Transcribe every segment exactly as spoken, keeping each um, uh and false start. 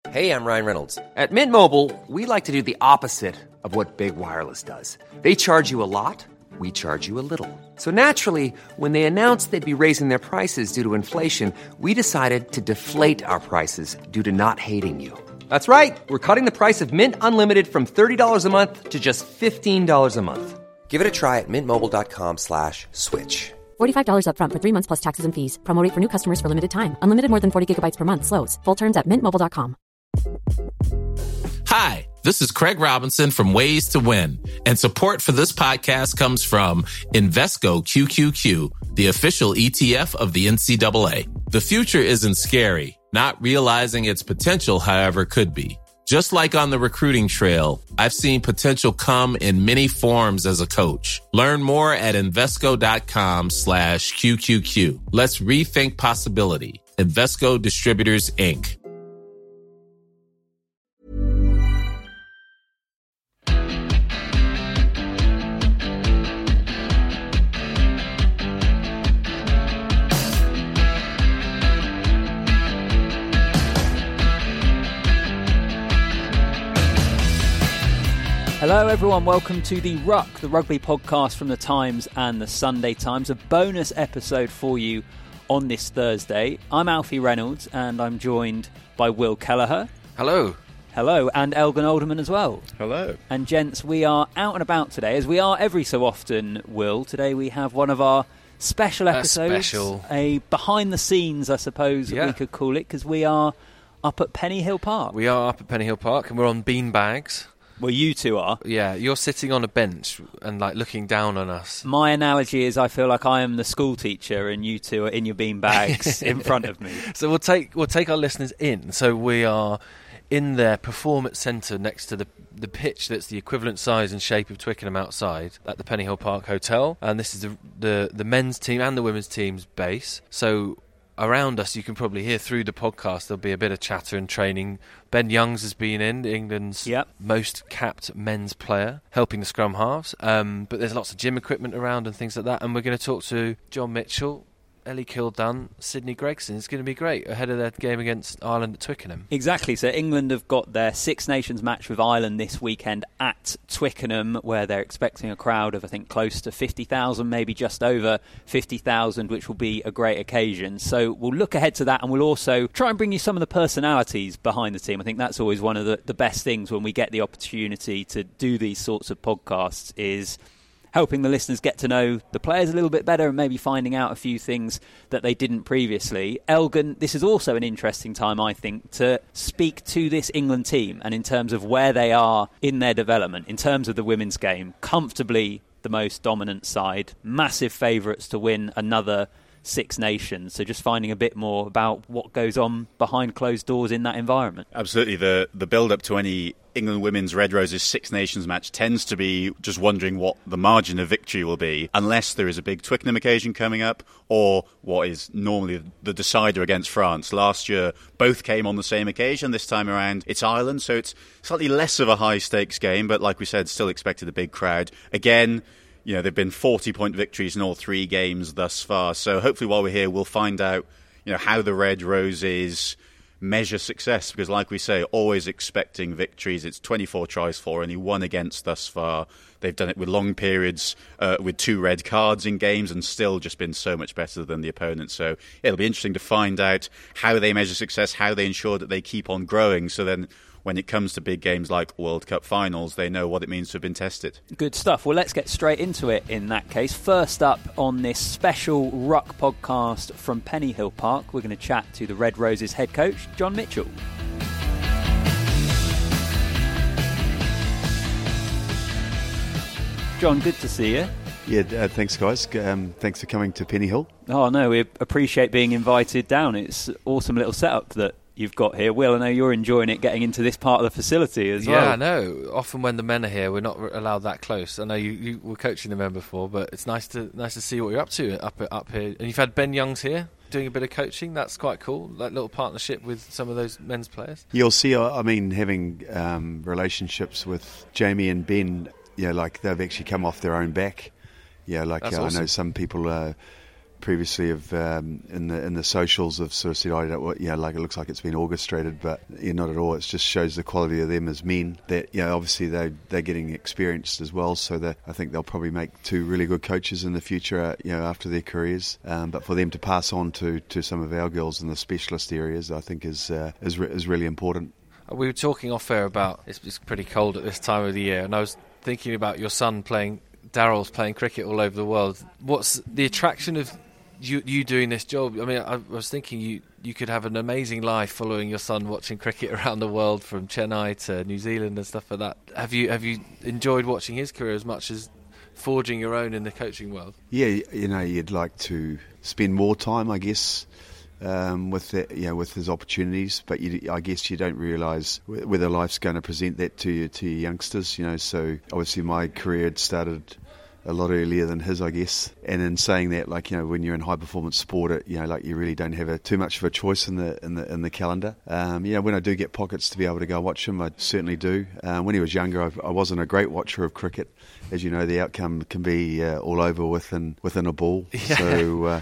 Hey, I'm Ryan Reynolds. At Mint Mobile, we like to do the opposite of what Big Wireless does. They charge you a lot, we charge you a little. So naturally, when they announced they'd be raising their prices due to inflation, we decided to deflate our prices due to not hating you. That's right. We're cutting the price of Mint Unlimited from thirty dollars a month to just fifteen dollars a month. Give it a try at mintmobile.com slash switch. forty-five dollars up front for three months plus taxes and fees. Promo rate for new customers for limited time. Unlimited more than forty gigabytes per month. Slows full terms at mint mobile dot com. Hi, this is Craig Robinson from Ways to Win, and support for this podcast comes from Invesco Q Q Q, the official E T F of the N C double A. The future isn't scary. Not realizing its potential, however, could be. Just like on the recruiting trail, I've seen potential come in many forms as a coach. Learn more at Invesco.com slash QQQ. Let's rethink possibility. Invesco Distributors, Incorporated. Hello everyone, welcome to the Ruck, the rugby podcast from the Times and the Sunday Times, a bonus episode for you on this Thursday. I'm Alfie Reynolds and I'm joined by Will Kelleher. Hello. Hello, and Elgin Alderman as well. Hello. And gents, we are out and about today, as we are every so often, Will. Today we have one of our special episodes. A special. A behind the scenes, I suppose yeah. we could call it, because we are up at Pennyhill Park. We are up at Pennyhill Park and we're on bean bags. Well, you two are. Yeah, you're sitting on a bench and like looking down on us. My analogy is I feel like I am the school teacher and you two are in your bean bags in front of me. So we'll take we'll take our listeners in. So we are in their performance centre next to the the pitch that's the equivalent size and shape of Twickenham outside at the Pennyhill Park Hotel. And this is the the, the men's team and the women's team's base. So around us, you can probably hear through the podcast, there'll be a bit of chatter and training. Ben Youngs has been in, England's yep. most capped men's player, helping the scrum halves. Um, but there's lots of gym equipment around and things like that. And we're going to talk to John Mitchell, Ellie Kildan, Sydney Gregson. It's going to be great ahead of their game against Ireland at Twickenham. Exactly. So England have got their Six Nations match with Ireland this weekend at Twickenham, where they're expecting a crowd of, I think, close to fifty thousand, maybe just over fifty thousand, which will be a great occasion. So we'll look ahead to that, and we'll also try and bring you some of the personalities behind the team. I think that's always one of the, the best things when we get the opportunity to do these sorts of podcasts, is helping the listeners get to know the players a little bit better and maybe finding out a few things that they didn't previously. Elgin, this is also an interesting time, I think, to speak to this England team and in terms of where they are in their development, in terms of the women's game, comfortably the most dominant side, massive favourites to win another Six Nations. So just finding a bit more about what goes on behind closed doors in that environment. Absolutely. The the build-up to any England Women's Red Roses Six Nations match tends to be just wondering what the margin of victory will be, unless there is a big Twickenham occasion coming up, or what is normally the decider against France. Last year, both came on the same occasion. This time around, it's Ireland, so it's slightly less of a high-stakes game, but like we said, still expected a big crowd. Again, you know, there have been forty-point victories in all three games thus far. So hopefully while we're here, we'll find out, you know, how the Red Roses measure success. Because like we say, always expecting victories. It's twenty-four tries for, only one against thus far. They've done it with long periods, uh, with two red cards in games, and still just been so much better than the opponent. So it'll be interesting to find out how they measure success, how they ensure that they keep on growing. So then when it comes to big games like World Cup finals, they know what it means to have been tested. Good stuff. Well, let's get straight into it in that case. First up on this special Ruck podcast from Pennyhill Park, we're going to chat to the Red Roses head coach, John Mitchell. John, good to see you. Yeah, uh, thanks guys. Um, thanks for coming to Pennyhill. Oh no, we appreciate being invited down. It's an awesome little setup that you've got here. Will, I know you're enjoying it, getting into this part of the facility as well. Yeah, I know. Often when the men are here, we're not allowed that close. I know you, you were coaching the men before, but it's nice to nice to see what you're up to up up here. And you've had Ben Youngs here doing a bit of coaching. That's quite cool. That little partnership with some of those men's players. You'll see. I mean, having um, relationships with Jamie and Ben, yeah, like they've actually come off their own back. Yeah, like uh, awesome. I know some people uh, previously have um, in the in the socials have sort of said, "I don't, you know, like it looks like it's been orchestrated," but yeah, not at all. It just shows the quality of them as men. That you know, obviously they they're getting experienced as well, so that I think they'll probably make two really good coaches in the future. You know, after their careers, um, but for them to pass on to, to some of our girls in the specialist areas, I think is uh, is re- is really important. We were talking off air about it's, it's pretty cold at this time of the year, and I was thinking about your son playing. Daryl's playing cricket all over the world. What's the attraction of you you doing this job? I mean, I was thinking you, you could have an amazing life following your son watching cricket around the world, from Chennai to New Zealand and stuff like that. Have you have you enjoyed watching his career as much as forging your own in the coaching world? Yeah, you know, you'd like to spend more time, I guess, Um, with the, you know, with his opportunities, but you, I guess you don't realise whether life's going to present that to you, to your youngsters. You know, so obviously my career had started a lot earlier than his, I guess. And in saying that, like you know, when you're in high performance sport, it, you know, like you really don't have a, too much of a choice in the in the in the calendar. Um, you know, when I do get pockets to be able to go watch him, I certainly do. Um, when he was younger, I, I wasn't a great watcher of cricket. As you know, the outcome can be uh, all over within within a ball. Yeah. So. Uh,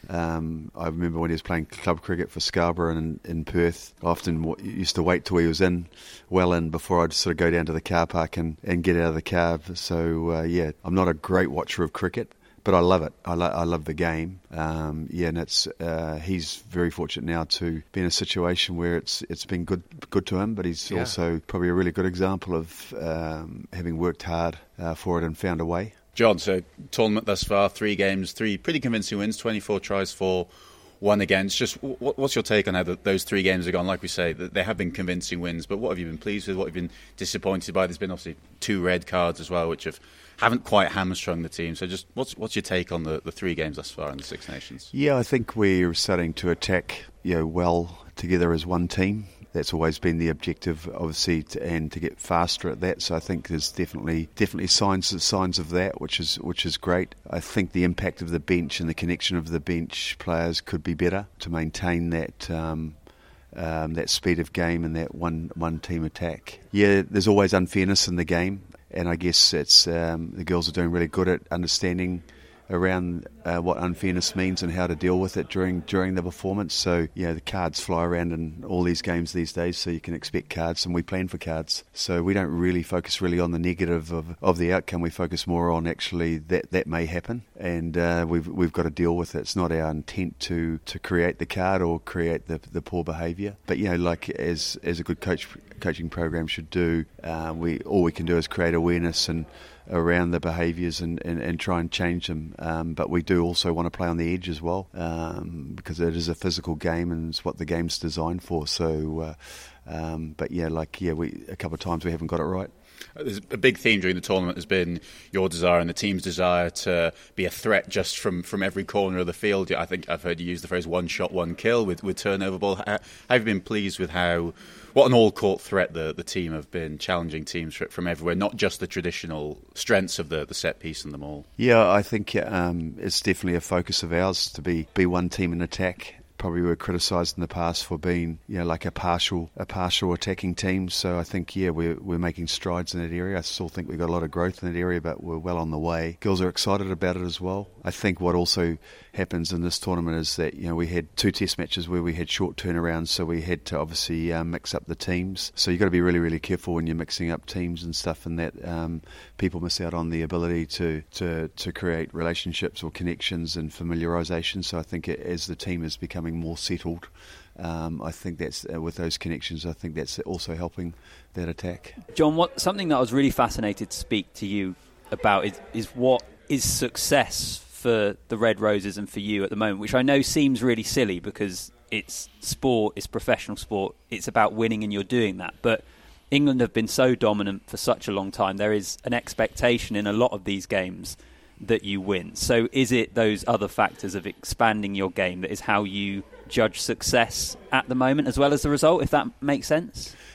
Um, I remember when he was playing club cricket for Scarborough and in Perth, I often w- used to wait till he was in, well in, before I'd sort of go down to the car park and, and get out of the car. So, uh, yeah, I'm not a great watcher of cricket, but I love it. I, lo- I love the game. Um, yeah, and it's uh, he's very fortunate now to be in a situation where it's it's been good good to him, but he's yeah. also probably a really good example of um, having worked hard uh, for it and found a way. John, so tournament thus far, three games, three pretty convincing wins, twenty-four tries for, one against. Just what's your take on how the, those three games have gone? Like we say, they have been convincing wins, but what have you been pleased with? What have you been disappointed by? There's been obviously two red cards as well, which have haven't quite hamstrung the team. So just what's what's your take on the, the three games thus far in the Six Nations? Yeah, I think we're starting to attack, you know, well together as one team. That's always been the objective, obviously, to, and to get faster at that. So I think there's definitely definitely signs signs of that, which is which is great. I think the impact of the bench and the connection of the bench players could be better to maintain that um, um, that speed of game and that one one team attack. Yeah, there's always unfairness in the game, and I guess it's um, the girls are doing really good at understanding around uh, what unfairness means and how to deal with it during during the performance. So, you know, the cards fly around in all these games these days, so you can expect cards, and we plan for cards. So we don't really focus really on the negative of, of the outcome. We focus more on actually that that may happen, and uh, we've we've got to deal with it. It's not our intent to, to create the card or create the the poor behaviour. But, you know, like as as a good coach coaching program should do, uh, we all we can do is create awareness and around the behaviours and, and, and try and change them. Um, but we do also want to play on the edge as well, um, because it is a physical game and it's what the game's designed for. So, uh, um, but yeah, like yeah, we a couple of times we haven't got it right. There's a big theme during the tournament has been your desire and the team's desire to be a threat just from, from every corner of the field. I think I've heard you use the phrase one shot, one kill with, with turnover ball. How, have you been pleased with how, what an all-court threat the, the team have been, challenging teams from everywhere, not just the traditional strengths of the, the set piece and the maul? Yeah, I think um, it's definitely a focus of ours to be, be one team in attack. Probably were criticised in the past for being, you know, like a partial, a partial attacking team. So I think, yeah, we're we're making strides in that area. I still think we've got a lot of growth in that area, but we're well on the way. Girls are excited about it as well. I think what also happens in this tournament is that, you know, we had two test matches where we had short turnarounds, so we had to obviously um, mix up the teams. So you've got to be really, really careful when you're mixing up teams and stuff, and that um, people miss out on the ability to, to, to create relationships or connections and familiarisation. So I think it, as the team is becoming more settled, um, I think that's uh, with those connections, I think that's also helping that attack. John, what something that I was really fascinated to speak to you about is, is what is success for the Red Roses and for you at the moment, which I know seems really silly because it's sport, it's professional sport, it's about winning and you're doing that. But England have been so dominant for such a long time. There is an expectation in a lot of these games that you win. So is it those other factors of expanding your game that is how you judge success at the moment as well as the result, if that makes sense?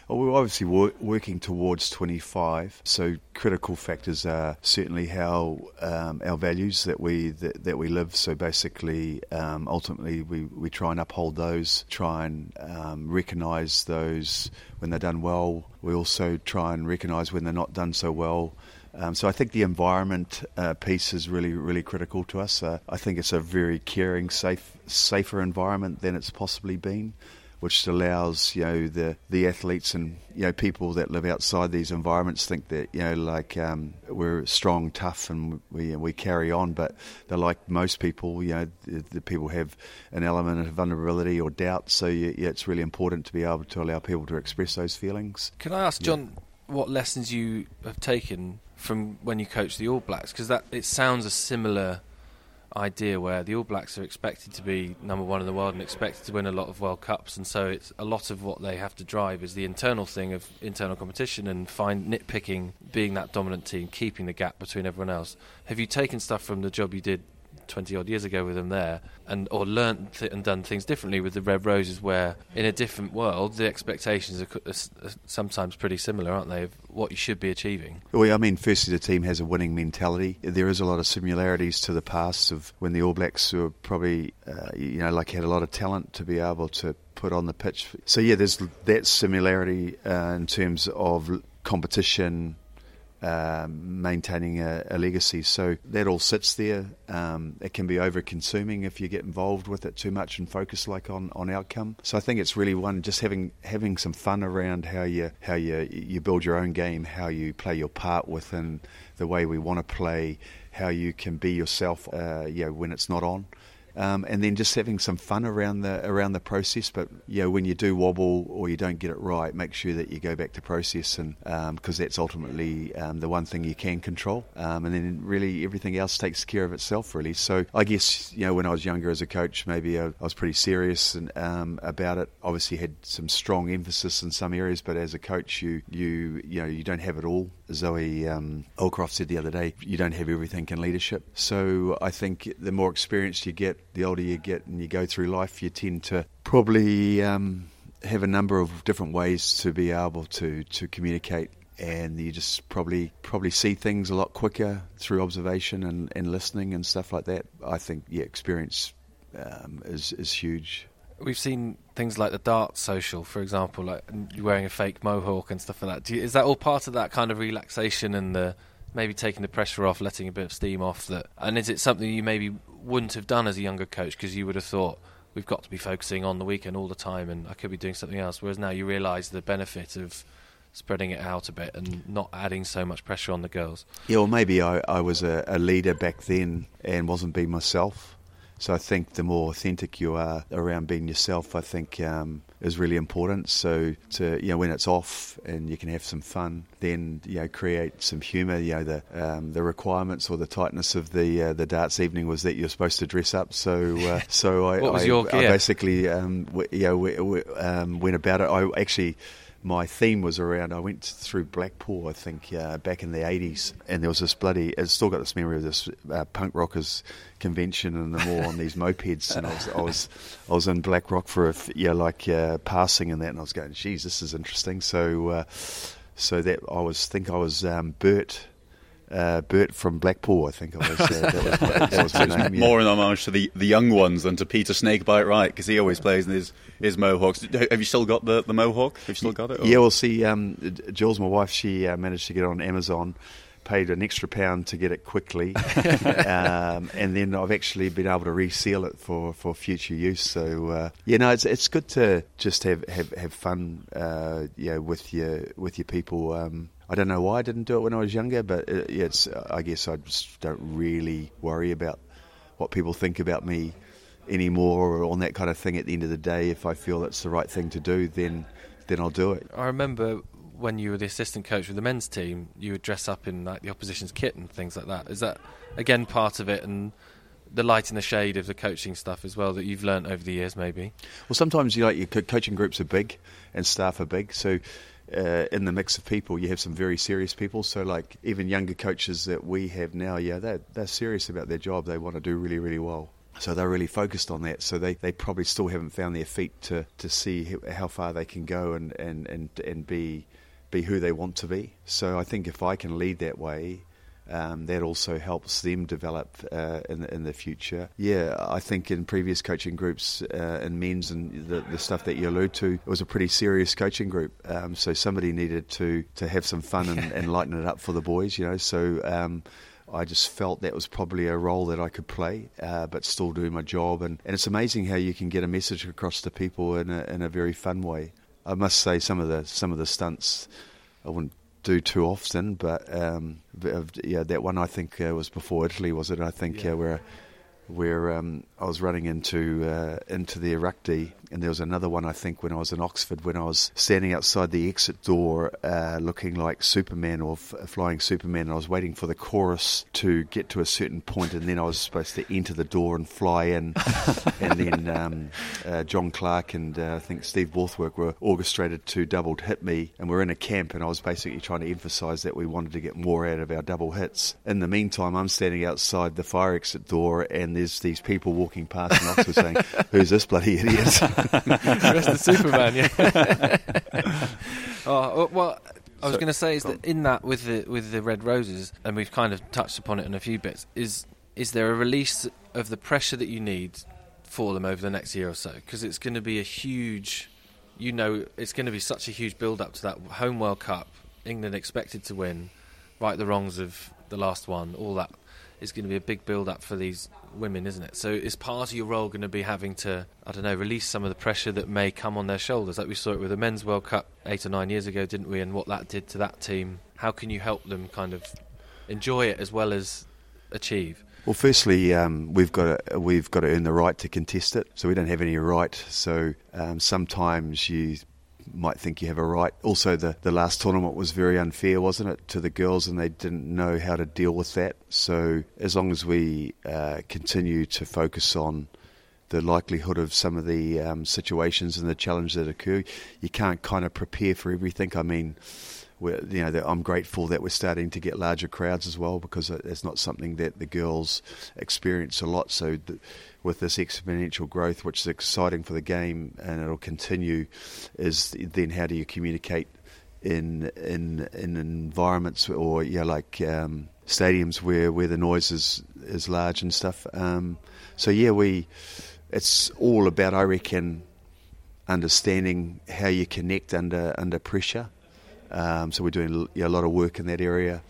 Well, we're obviously wor- working towards twenty-five, so critical factors are certainly how um, our values that we that, that we live. So basically, um, ultimately, we, we try and uphold those, try and um, recognise those when they're done well. We also try and recognise when they're not done so well. Um, so I think the environment uh, piece is really, really critical to us. Uh, I think it's a very caring, safe, safer environment than it's possibly been, which allows, you know, the, the athletes and, you know, people that live outside these environments think that, you know, like um, we're strong, tough, and we we carry on. But they're like most people, you know, the, the people have an element of vulnerability or doubt. So you, yeah, it's really important to be able to allow people to express those feelings. Can I ask, John, yeah. what lessons you have taken from when you coach the All Blacks? Because that it sounds a similar idea where the All Blacks are expected to be number one in the world and expected to win a lot of World Cups, and so it's a lot of what they have to drive is the internal thing of internal competition and find nitpicking, being that dominant team, keeping the gap between everyone else. Have you taken stuff from the job you did twenty odd years ago with them there, and or learnt th- and done things differently with the Red Roses, where in a different world the expectations are, are sometimes pretty similar, aren't they, of what you should be achieving? Well, I mean, firstly, the team has a winning mentality. There is a lot of similarities to the past of when the All Blacks were probably, uh, you know, like had a lot of talent to be able to put on the pitch. So yeah, there's that similarity uh, in terms of competition, Um, maintaining a, a legacy. So that all sits there. Um, it can be over-consuming if you get involved with it too much and focus like on, on outcome. So I think it's really one just having having some fun around how you how you you build your own game, how you play your part within the way we want to play, how you can be yourself, uh, you know, when it's not on. Um, and then just having some fun around the around the process. But you know, when you do wobble or you don't get it right, make sure that you go back to process, and because um, that's ultimately um, the one thing you can control. Um, and then really everything else takes care of itself, really. So I guess, you know, when I was younger as a coach, maybe I, I was pretty serious and, um, about it. Obviously had some strong emphasis in some areas, but as a coach, you you you know you don't have it all. Zoe um, Olcroft said the other day, you don't have everything in leadership. So I think the more experienced you get, the older you get and you go through life, you tend to probably um, have a number of different ways to be able to, to communicate, and you just probably probably see things a lot quicker through observation and, and listening and stuff like that. I think, yeah, experience um, is, is huge. We've seen things like the dart social, for example, like wearing a fake mohawk and stuff like that. Do you, is that all part of that kind of relaxation and the maybe taking the pressure off, letting a bit of steam off? That, and is it something you maybe wouldn't have done as a younger coach because you would have thought we've got to be focusing on the weekend all the time and I could be doing something else, whereas now you realise the benefit of spreading it out a bit and not adding so much pressure on the girls? Yeah, well, maybe I, I was a, a leader back then and wasn't being myself. So I think the more authentic you are around being yourself, I think um, is really important. So to, you know, when it's off and you can have some fun, then, you know, create some humour. You know, the um, the requirements or the tightness of the uh, the darts evening was that you're supposed to dress up. So uh, so I, what was I, your gear? I basically um, w- you know we, we, um, went about it. I actually. My theme was around, I went through Blackpool, I think, uh, back in the eighties, and there was this bloody, I've still got this memory of this uh, punk rockers convention and them all on these mopeds, and I was I was, I was in Blackrock for a, yeah, like uh, passing and that, and I was going, geez, this is interesting. So uh, so that I was, think I was um, Bert, Uh, Bert from Blackpool, I think I was. Uh, that was, that was my name, yeah. More an homage to the, the young ones than to Peter Snakebite Wright, because he always plays in his, his mohawks. Have you still got the, the mohawk? Have you still got it? Or? Yeah, well, see, um, Jules, my wife, she uh, managed to get it on Amazon, paid an extra pound to get it quickly, um, and then I've actually been able to reseal it for, for future use. So, uh, yeah, no, it's it's good to just have have, have fun, uh, you know, with your with your people. Um, I don't know why I didn't do it when I was younger, but it, yeah, it's, I guess I just don't really worry about what people think about me anymore or on that kind of thing. At the end of the day, if I feel it's the right thing to do, then then I'll do it. I remember when you were the assistant coach with the men's team, you would dress up in like the opposition's kit and things like that. Is that, again, part of it, and the light and the shade of the coaching stuff as well that you've learnt over the years maybe? Well, sometimes you know, your coaching groups are big and staff are big, so uh, in the mix of people you have some very serious people. So like even younger coaches that we have now, yeah, they're, they're serious about their job. They want to do really, really well. So they're really focused on that. So they, they probably still haven't found their feet to, to see how far they can go and, and, and, and be be who they want to be. So I think if I can lead that way, um, that also helps them develop uh, in, in the future. Yeah, I think in previous coaching groups uh, in men's and the, the stuff that you allude to, it was a pretty serious coaching group. Um, so somebody needed to, to have some fun and, and lighten it up for the boys, you know. So um, I just felt that was probably a role that I could play, uh, but still do my job. And, and it's amazing how you can get a message across to people in a, in a very fun way. I must say some of the some of the stunts I wouldn't do too often, but um, yeah, that one I think uh, was before Italy, was it? I think yeah. uh, where where um, I was running into uh, into the Iraqdi, and there was another one I think when I was in Oxford, when I was standing outside the exit door uh, looking like Superman or f- flying Superman, and I was waiting for the chorus to get to a certain point, and then I was supposed to enter the door and fly in, and then um, uh, John Clark and uh, I think Steve Borthwick were orchestrated to double hit me, and we're in a camp, and I was basically trying to emphasise that we wanted to get more out of our double hits. In the meantime, I'm standing outside the fire exit door, and there's these people walking past in Oxford saying, "Who's this bloody idiot?" Rest of Superman, yeah. oh, well, I was so, going to say is that in that with the with the Red Roses, and we've kind of touched upon it in a few bits, is is there a release of the pressure that you need for them over the next year or so? Because it's going to be a huge, you know, it's going to be such a huge build-up to that home World Cup, England expected to win, right the wrongs of the last one, all that. Is going to be a big build-up for these women, isn't it? So is part of your role going to be having to, I don't know, release some of the pressure that may come on their shoulders? Like we saw it with the Men's World Cup eight or nine years ago, didn't we? And what that did to that team. How can you help them kind of enjoy it as well as achieve? Well, firstly, um, we've got to, we've got to earn the right to contest it. So we don't have any right. So um, sometimes you might think you have a right. Also, the, the last tournament was very unfair, wasn't it, to the girls, and they didn't know how to deal with that. So as long as we uh, continue to focus on the likelihood of some of the um, situations and the challenges that occur, you can't kind of prepare for everything. I mean, we're, you know, I'm grateful that we're starting to get larger crowds as well, because it's not something that the girls experience a lot. So the, with this exponential growth, which is exciting for the game, and it'll continue, is then how do you communicate in in in environments or yeah like um, stadiums where, where the noise is, is large and stuff. Um, so yeah, we it's all about, I reckon, understanding how you connect under under pressure. Um, so we're doing yeah, a lot of work in that area.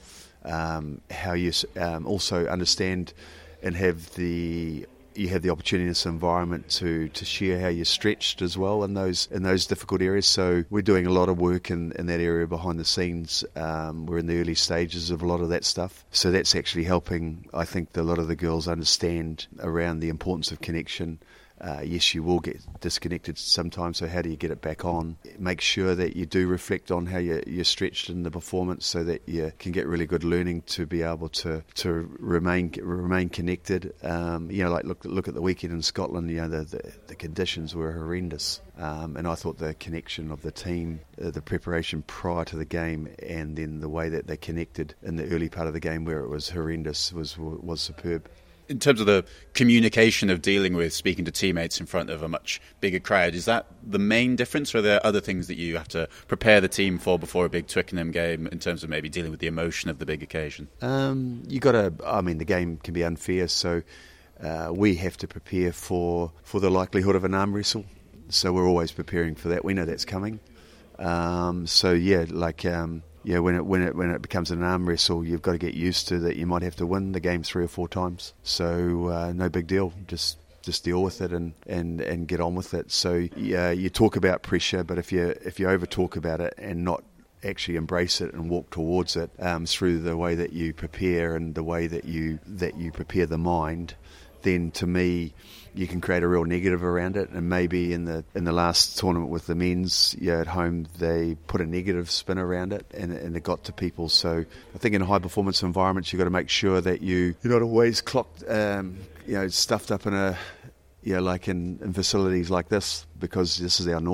Um, how you um, also understand and have the you have the opportunity in this environment to, to share how you're stretched as well in those in those difficult areas. So we're doing a lot of work in, in that area behind the scenes. Um, we're in the early stages of a lot of that stuff. So that's actually helping, I think, a lot of the girls understand around the importance of connection. Uh, yes, you will get disconnected sometimes, so how do you get it back on? Make sure that you do reflect on how you're, you're stretched in the performance, so that you can get really good learning to be able to, to remain remain connected. Um, you know, like look look at the weekend in Scotland. You know, the the, the conditions were horrendous, um, and I thought the connection of the team, uh, the preparation prior to the game, and then the way that they connected in the early part of the game where it was horrendous was was superb. In terms of the communication of dealing with speaking to teammates in front of a much bigger crowd, is that the main difference, or are there other things that you have to prepare the team for before a big Twickenham game in terms of maybe dealing with the emotion of the big occasion? Um, you got to, I mean, the game can be unfair, so uh, we have to prepare for, for the likelihood of an arm wrestle. So we're always preparing for that. We know that's coming. Um, so yeah, like... Um, Yeah, when it when it when it becomes an arm wrestle, you've got to get used to that. You might have to win the game three or four times. So uh, no big deal. Just just deal with it and, and, and get on with it. So yeah, you talk about pressure, but if you if you over talk about it and not actually embrace it and walk towards it um, through the way that you prepare and the way that you that you prepare the mind, then to me, you can create a real negative around it. And maybe in the in the last tournament with the men's, yeah, at home, they put a negative spin around it, and, and it got to people. So I think in high performance environments, you've got to make sure that you you're not always clocked, um, you know, stuffed up in a, you know, like in, in facilities like this, because this is our norm.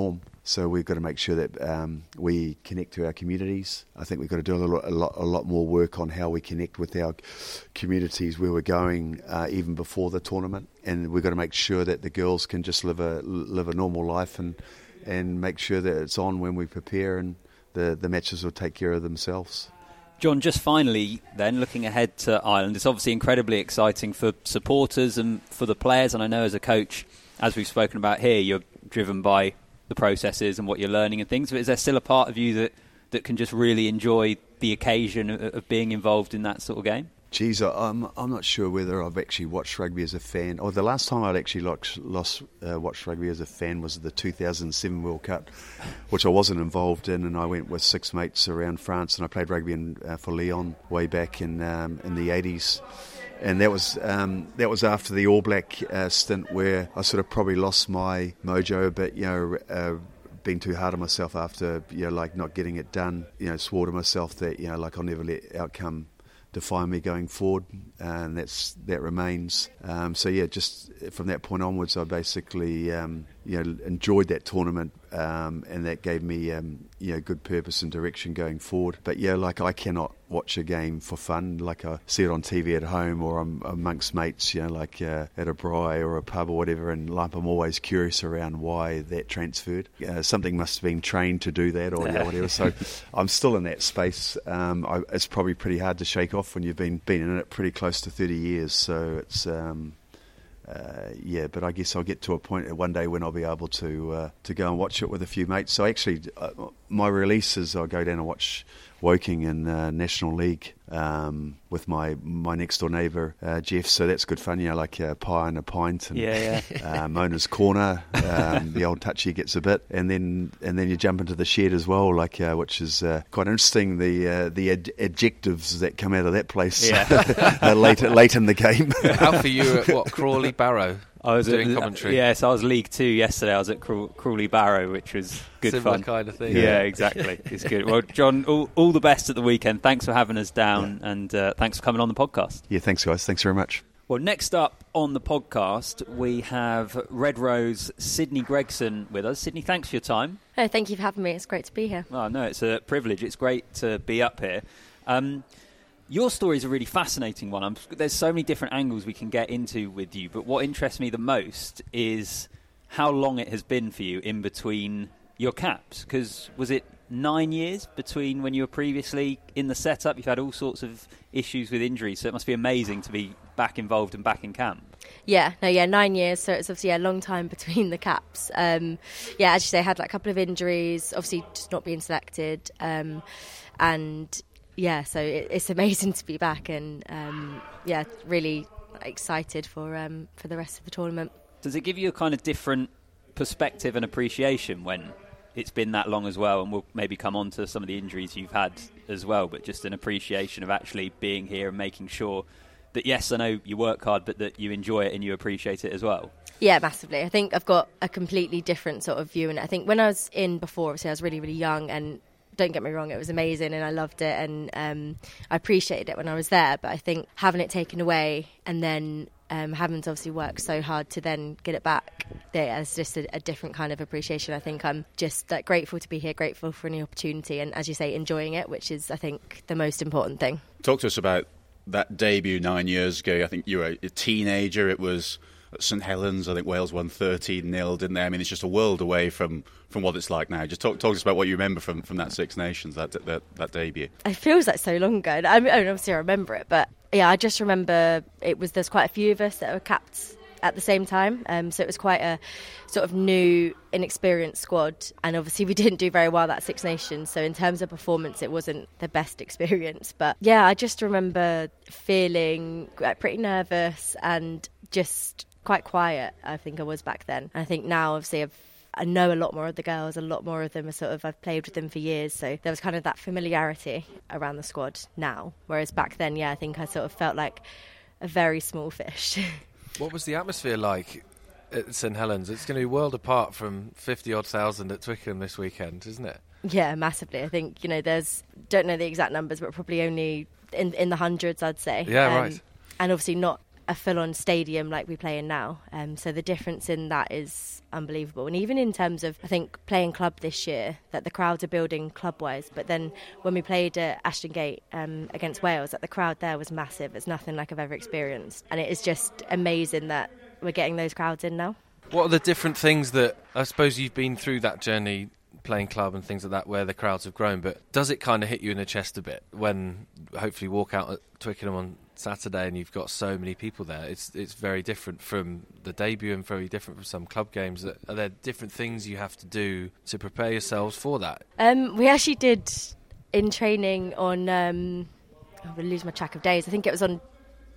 So we've got to make sure that um, we connect to our communities. I think we've got to do a lot, a lot, a lot more work on how we connect with our communities where we're going, uh, even before the tournament. And we've got to make sure that the girls can just live a live a normal life and and make sure that it's on when we prepare, and the the matches will take care of themselves. John, just finally then, looking ahead to Ireland, it's obviously incredibly exciting for supporters and for the players, and I know as a coach, as we've spoken about here, you're driven by the processes and what you're learning and things, but is there still a part of you that, that can just really enjoy the occasion of, of being involved in that sort of game? Geez, I'm I'm not sure whether I've actually watched rugby as a fan. Or the last time I'd actually lost, lost, uh, watched rugby as a fan was the two thousand seven World Cup, which I wasn't involved in, and I went with six mates around France, and I played rugby in, uh, for Lyon way back in um, in the eighties. And that was um, that was after the All Black uh, stint, where I sort of probably lost my mojo a bit, you know, uh, being too hard on myself after, you know, like not getting it done. You know, swore to myself that, you know, like I'll never let outcome define me going forward, and that's that remains. Um, so yeah, just from that point onwards, I basically um, you know enjoyed that tournament, um, and that gave me um, you know good purpose and direction going forward. But yeah, like I cannot watch a game for fun. Like I see it on T V at home, or I'm amongst mates, you know, like uh, at a braai or a pub or whatever, and like I'm always curious around why that transferred. Uh, something must have been trained to do that, or yeah, whatever. So I'm still in that space. Um, I, it's probably pretty hard to shake off when you've been been in it pretty close to thirty years. So it's um, uh, yeah, but I guess I'll get to a point one day when I'll be able to uh, to go and watch it with a few mates. So actually, uh, my release is I'll go down and watch Woking in uh, National League um, with my, my next door neighbour uh, Jeff, so that's good fun, you know, like a pie and a pint, and yeah, yeah. uh, Mona's Corner, um, the old touchy gets a bit, and then and then you jump into the shed as well, like uh, which is uh, quite interesting, the uh, the ad- adjectives that come out of that place yeah. uh, late late in the game. How for you at what, Crawley Barrow? I was doing at, commentary. Yes, I was League Two yesterday. I was at Craw- Crawley Barrow, which was good Similar fun. kind of thing. Yeah, yeah. exactly. It's good. Well, John, all, all the best at the weekend. Thanks for having us down, yeah. and uh, thanks for coming on the podcast. Yeah, thanks, guys. Thanks very much. Well, next up on the podcast, we have Red Rose Sydney Gregson with us. Sydney, thanks for your time. Oh, thank you for having me. It's great to be here. Oh, no, it's a privilege. It's great to be up here. Um, Your story is a really fascinating one. I'm, there's so many different angles we can get into with you, but what interests me the most is how long it has been for you in between your caps. Because was it nine years between when you were previously in the setup? You've had all sorts of issues with injuries, so it must be amazing to be back involved and back in camp. Yeah, no, yeah, nine years. So it's obviously a long time between the caps. Um, yeah, as you say, I had like a couple of injuries, obviously just not being selected, um, and. Yeah, so it, it's amazing to be back, and um, yeah, really excited for um, for the rest of the tournament. Does it give you a kind of different perspective and appreciation when it's been that long as well? And we'll maybe come on to some of the injuries you've had as well, but just an appreciation of actually being here and making sure that, yes, I know you work hard, but that you enjoy it and you appreciate it as well. Yeah, massively. I think I've got a completely different sort of view, and I think when I was in before, obviously I was really, really young, and don't get me wrong, it was amazing and I loved it, and um, I appreciated it when I was there, but I think having it taken away and then um, having to obviously work so hard to then get it back, there's just a, a different kind of appreciation. I think I'm just uh, grateful to be here, grateful for any opportunity, and as you say, enjoying it, which is, I think, the most important thing. Talk to us about that debut nine years ago. I think you were a teenager. It was at St Helens. I think Wales won thirteen nil, didn't they? I mean, it's just a world away from, from what it's like now. Just talk, talk to us about what you remember from, from that Six Nations, that, that that debut. It feels like so long ago. I mean, obviously I remember it, but yeah, I just remember it was, there's quite a few of us that were capped at the same time, um, so it was quite a sort of new, inexperienced squad, and obviously we didn't do very well that Six Nations, so in terms of performance it wasn't the best experience. But yeah, I just remember feeling pretty nervous and just quite quiet. I think I was back then. I think now obviously I've I know a lot more of the girls, a lot more of them are sort of, I've played with them for years, so there was kind of that familiarity around the squad now, whereas back then, yeah, I think I sort of felt like a very small fish. What was the atmosphere like at St Helens? It's going to be world apart from fifty odd thousand at Twickenham this weekend, isn't it? Yeah, massively. I think, you know, there's, don't know the exact numbers, but probably only in in the hundreds, I'd say. Yeah, um, right. And obviously not a full-on stadium like we play in now. Um, so the difference in that is unbelievable. And even in terms of, I think, playing club this year, that the crowds are building club-wise. But then when we played at Ashton Gate um, against Wales, that the crowd there was massive. It's nothing like I've ever experienced. And it is just amazing that we're getting those crowds in now. What are the different things that, I suppose you've been through that journey playing club and things like that where the crowds have grown, but does it kind of hit you in the chest a bit when hopefully walk out at Twickenham on Saturday and you've got so many people there? It's it's very different from the debut and very different from some club games. Are there different things you have to do to prepare yourselves for that? Um, we actually did in training on, um, I'm going to lose my track of days, I think it was on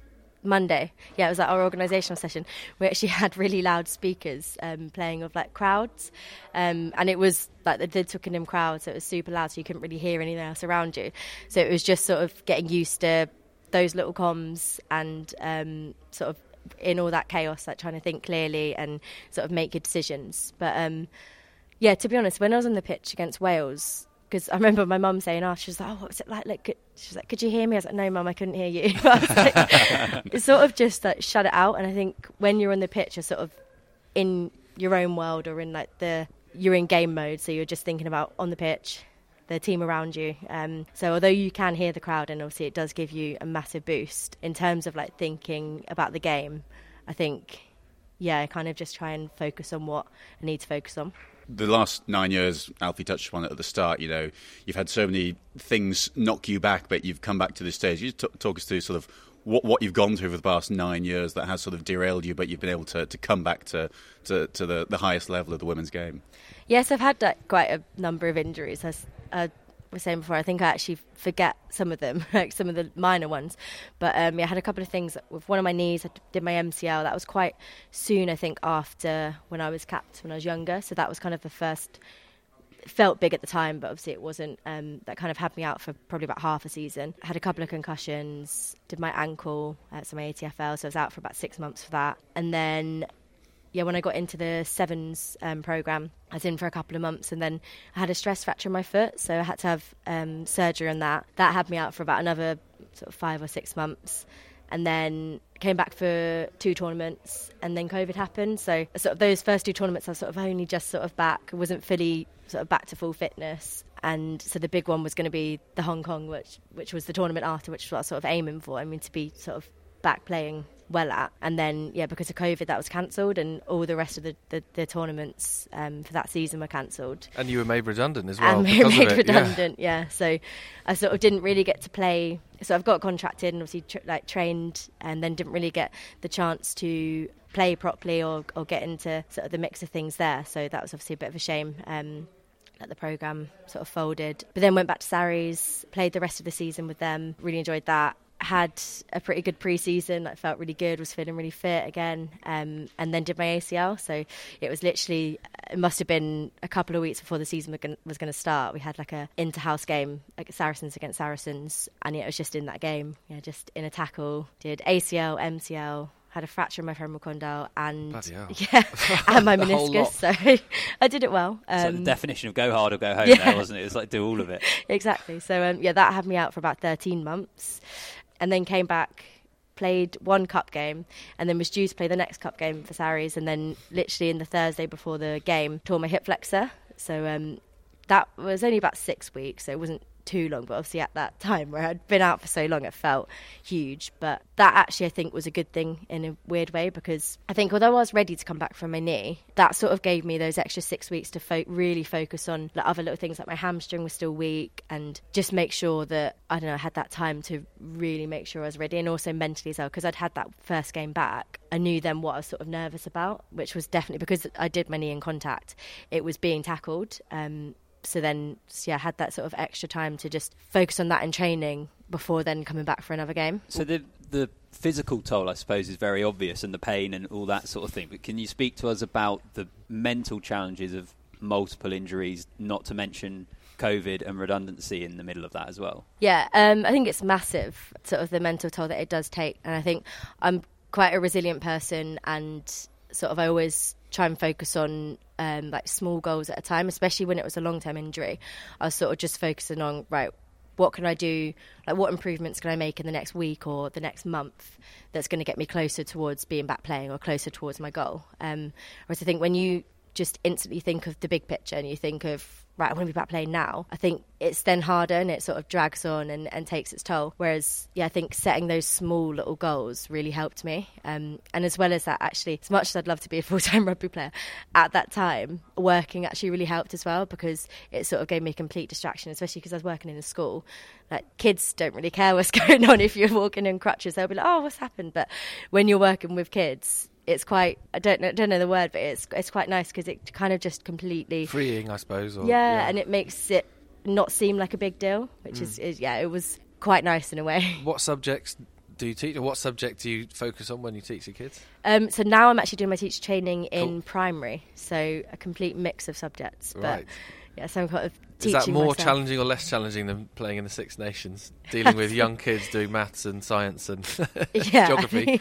Monday. Yeah, it was at our organisational session. We actually had really loud speakers um, playing with like crowds, um, and it was like the, the Twickenham crowd, so it was super loud, so you couldn't really hear anything else around you. So it was just sort of getting used to those little comms and um, sort of in all that chaos, like trying to think clearly and sort of make good decisions. But um, yeah, to be honest, when I was on the pitch against Wales, because I remember my mum saying, "Oh, she was like, oh, what was it like? Like, could, she was like, could you hear me?" I was like, "No, Mum, I couldn't hear you." But I was like, it's sort of just like shut it out. And I think when you're on the pitch, you're sort of in your own world, or in like the you're in game mode, so you're just thinking about on the pitch, the team around you. Um, so although you can hear the crowd, and obviously it does give you a massive boost in terms of like thinking about the game, I think, yeah, I kind of just try and focus on what I need to focus on. The last nine years, Alfie touched on it at the start, you know, you've had so many things knock you back, but you've come back to this stage. You t- talk us through sort of what what you've gone through for the past nine years that has sort of derailed you, but you've been able to, to come back to, to, to the, the highest level of the women's game. Yes, I've had like, quite a number of injuries. As I was saying before, I think I actually forget some of them, like some of the minor ones. But um, yeah, I had a couple of things with one of my knees. I did my M C L. That was quite soon, I think, after when I was capped when I was younger. So that was kind of the first. It felt big at the time, but obviously it wasn't. Um, that kind of had me out for probably about half a season. I had a couple of concussions. Did my ankle, uh, so my A T F L. So I was out for about six months for that, and then. Yeah, when I got into the Sevens um, programme, I was in for a couple of months, and then I had a stress fracture in my foot, so I had to have um, surgery on that. That had me out for about another sort of five or six months, and then came back for two tournaments, and then COVID happened. So sort of those first two tournaments, I was sort of only just sort of back, I wasn't fully sort of back to full fitness. And so the big one was going to be the Hong Kong, which which was the tournament after, which was what I was sort of aiming for. I mean, to be sort of back playing well at. And then, yeah, because of COVID, that was cancelled, and all the rest of the, the, the tournaments um, for that season were cancelled. And you were made redundant as well. And we were made redundant, yeah. yeah. So I sort of didn't really get to play. So I've got contracted and obviously tr- like trained, and then didn't really get the chance to play properly or, or get into sort of the mix of things there. So that was obviously a bit of a shame. Um, that the programme sort of folded. But then went back to Sarries, played the rest of the season with them, really enjoyed that. Had a pretty good pre-season. I felt really good, was feeling really fit again, um, and then did my A C L. So it was literally, it must have been a couple of weeks before the season was going to start. We had like a inter-house game, like Saracens against Saracens, and yeah, it was just in that game, yeah, just in a tackle. Did A C L, M C L, had a fracture in my femoral condyle, and yeah, and my meniscus. So I did it well. Um, so the definition of go hard or go home, yeah. there, wasn't it? It was like do all of it. Exactly. So um, yeah, that had me out for about thirteen months. And then came back, played one cup game, and then was due to play the next cup game for Sarries. And then literally in the Thursday before the game, tore my hip flexor. So um, that was only about six weeks, so it wasn't too long. But obviously at that time where I'd been out for so long, it felt huge. But that actually, I think, was a good thing in a weird way, because I think although I was ready to come back from my knee, that sort of gave me those extra six weeks to fo- really focus on like, other little things, like my hamstring was still weak, and just make sure that, I don't know, I had that time to really make sure I was ready, and also mentally as well, because I'd had that first game back. I knew then what I was sort of nervous about, which was definitely because I did my knee in contact, it was being tackled. Um, so then, yeah, I had that sort of extra time to just focus on that in training before then coming back for another game. So the the physical toll, I suppose, is very obvious, and the pain and all that sort of thing. But can you speak to us about the mental challenges of multiple injuries, not to mention COVID and redundancy in the middle of that as well? Yeah, um, I think it's massive, sort of the mental toll that it does take. And I think I'm quite a resilient person, and sort of I always try and focus on um, like small goals at a time, especially when it was a long-term injury. I was sort of just focusing on, right, what can I do, like what improvements can I make in the next week or the next month that's going to get me closer towards being back playing or closer towards my goal. Um, whereas I think when you just instantly think of the big picture and you think of, right, I want to be back playing now, I think it's then harder and it sort of drags on and, and takes its toll. Whereas, yeah, I think setting those small little goals really helped me. Um, and as well as that, actually, as much as I'd love to be a full-time rugby player, at that time, working actually really helped as well, because it sort of gave me a complete distraction, especially because I was working in a school. Like, kids don't really care what's going on if you're walking in crutches. They'll be like, oh, what's happened? But when you're working with kids, it's quite, I don't know, don't know the word, but it's it's quite nice because it kind of just completely... freeing, I suppose. Or, yeah, yeah, and it makes it not seem like a big deal, which mm. is, is, yeah, it was quite nice in a way. What subjects do you teach, or what subject do you focus on when you teach your kids? Um, so now I'm actually doing my teacher training in cool. primary, so a complete mix of subjects. Right. But yeah, so I'm kind of Is teaching that more myself. challenging or less challenging than playing in the Six Nations, dealing with young kids doing maths and science and geography?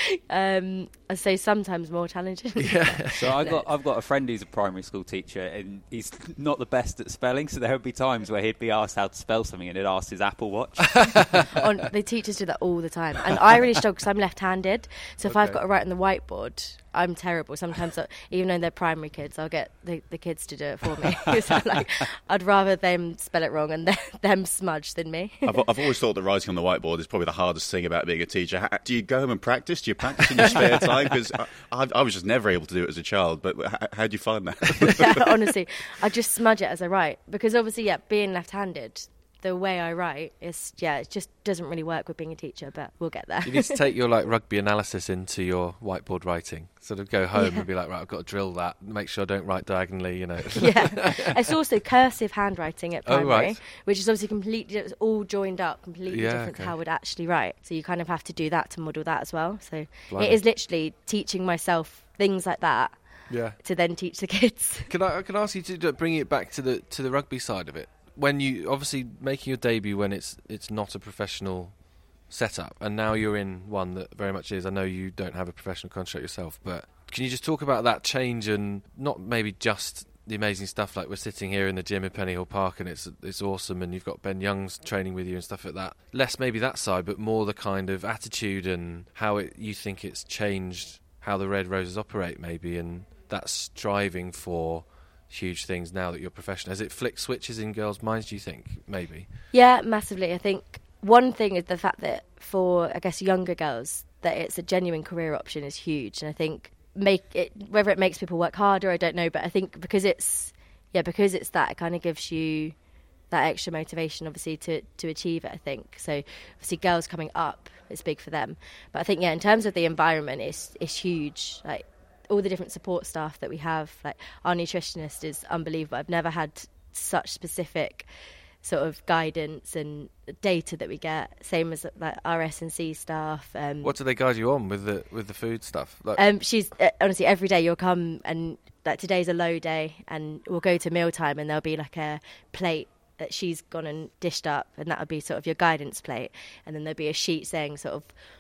um, I'd say sometimes more challenging. Yeah. So I got I've got a friend who's a primary school teacher, and he's not the best at spelling. So there would be times where he'd be asked how to spell something, and he'd ask his Apple Watch. On, the teachers do that all the time, and I really struggle because I'm left-handed. So if Okay. I've got to write on the whiteboard, I'm terrible. Sometimes, I, even though they're primary kids, I'll get the, the kids to do it for me. So like, I'd rather them spell it wrong and them, them smudge than me. I've, I've always thought that writing on the whiteboard is probably the hardest thing about being a teacher. How, do you go home and practice? Do you practice in your spare time? Because I, I, I was just never able to do it as a child. But how, how do you find that? Honestly, I just smudge it as I write, because obviously, yeah, being left-handed, the way I write is, yeah, it just doesn't really work with being a teacher, but we'll get there. You need to take your like rugby analysis into your whiteboard writing. Sort of go home Yeah. and be like, right, I've got to drill that. Make sure I don't write diagonally, you know. Yeah, it's also cursive handwriting at Oh, primary, right. which is obviously completely, it's all joined up, completely Yeah, different okay. to how I would actually write. So you kind of have to do that to model that as well. So Blimey. it is literally teaching myself things like that Yeah. to then teach the kids. Can I can I ask you to do- bring it back to the to the rugby side of it? When you obviously making your debut when it's it's not a professional setup, and now you're in one that very much is. I know you don't have a professional contract yourself, but can you just talk about that change, and not maybe just the amazing stuff like we're sitting here in the gym at Pennyhill Park and it's it's awesome, and you've got Ben Young's training with you and stuff like that. Less maybe that side, but more the kind of attitude and how it, you think it's changed how the Red Roses operate maybe, and that striving for huge things now that you're professional. Has it flicked switches in girls' minds, do you think, maybe? Yeah, massively. I think one thing is the fact that for, I guess, younger girls, that it's a genuine career option is huge. And I think make it, whether it makes people work harder, I don't know, but I think because it's, yeah, because it's that, it kind of gives you that extra motivation, obviously, to, to achieve it, I think. So, obviously, girls coming up, it's big for them. But I think, yeah, in terms of the environment, it's it's huge. Like, all the different support staff that we have, like our nutritionist is unbelievable. I've never had such specific sort of guidance and data that we get. Same as like our S and C staff. Um, What do they guide you on with the with the food stuff? Like, um, she's uh, honestly every day you'll come and like today's a low day, and we'll go to mealtime and there'll be like a plate that she's gone and dished up, and that'll be sort of your guidance plate, and then there'll be a sheet saying sort of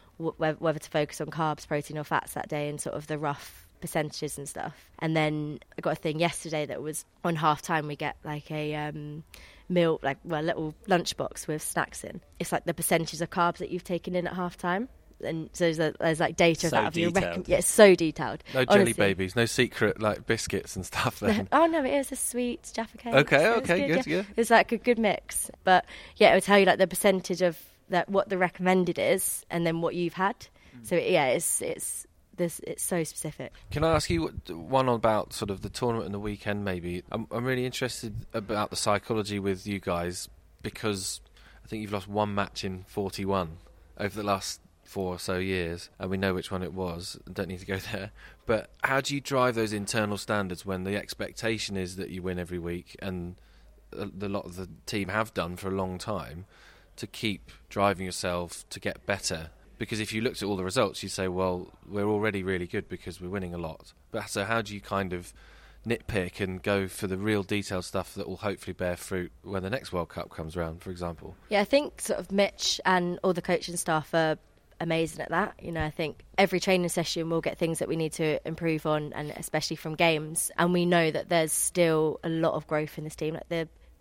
w- whether to focus on carbs, protein, or fats that day, and sort of the rough percentages and stuff. And then I got a thing yesterday that was on half time. We get like a um, meal, like well, a little lunchbox with snacks in. It's like the percentage of carbs that you've taken in at half time. And so there's, a, there's like data So of that of your detailed. rec- yeah, it's so detailed. no jelly honestly. babies, no secret like biscuits and stuff then. Oh no, it is a sweet Jaffa cake. Okay, So it's okay, good, yeah. good. It's like a good mix. But yeah, it will tell you like the percentage of that, what the recommended is, and then what you've had. Mm. So yeah, it's it's this it's so specific. Can I ask you what, one about sort of the tournament and the weekend maybe? I'm, I'm really interested about the psychology with you guys, because I think you've lost one match in forty-one over the last four or so years, and we know which one it was. I don't need to go there. But how do you drive those internal standards when the expectation is that you win every week, and a, a lot of the team have done for a long time, to keep driving yourself to get better? Because if you looked at all the results, you say, well, we're already really good because we're winning a lot. But so how do you kind of nitpick and go for the real detailed stuff that will hopefully bear fruit when the next World Cup comes around, for example? Yeah, I think sort of Mitch and all the coaching staff are amazing at that. You know, I think every training session we'll get things that we need to improve on, and especially from games. And we know that there's still a lot of growth in this team. Like the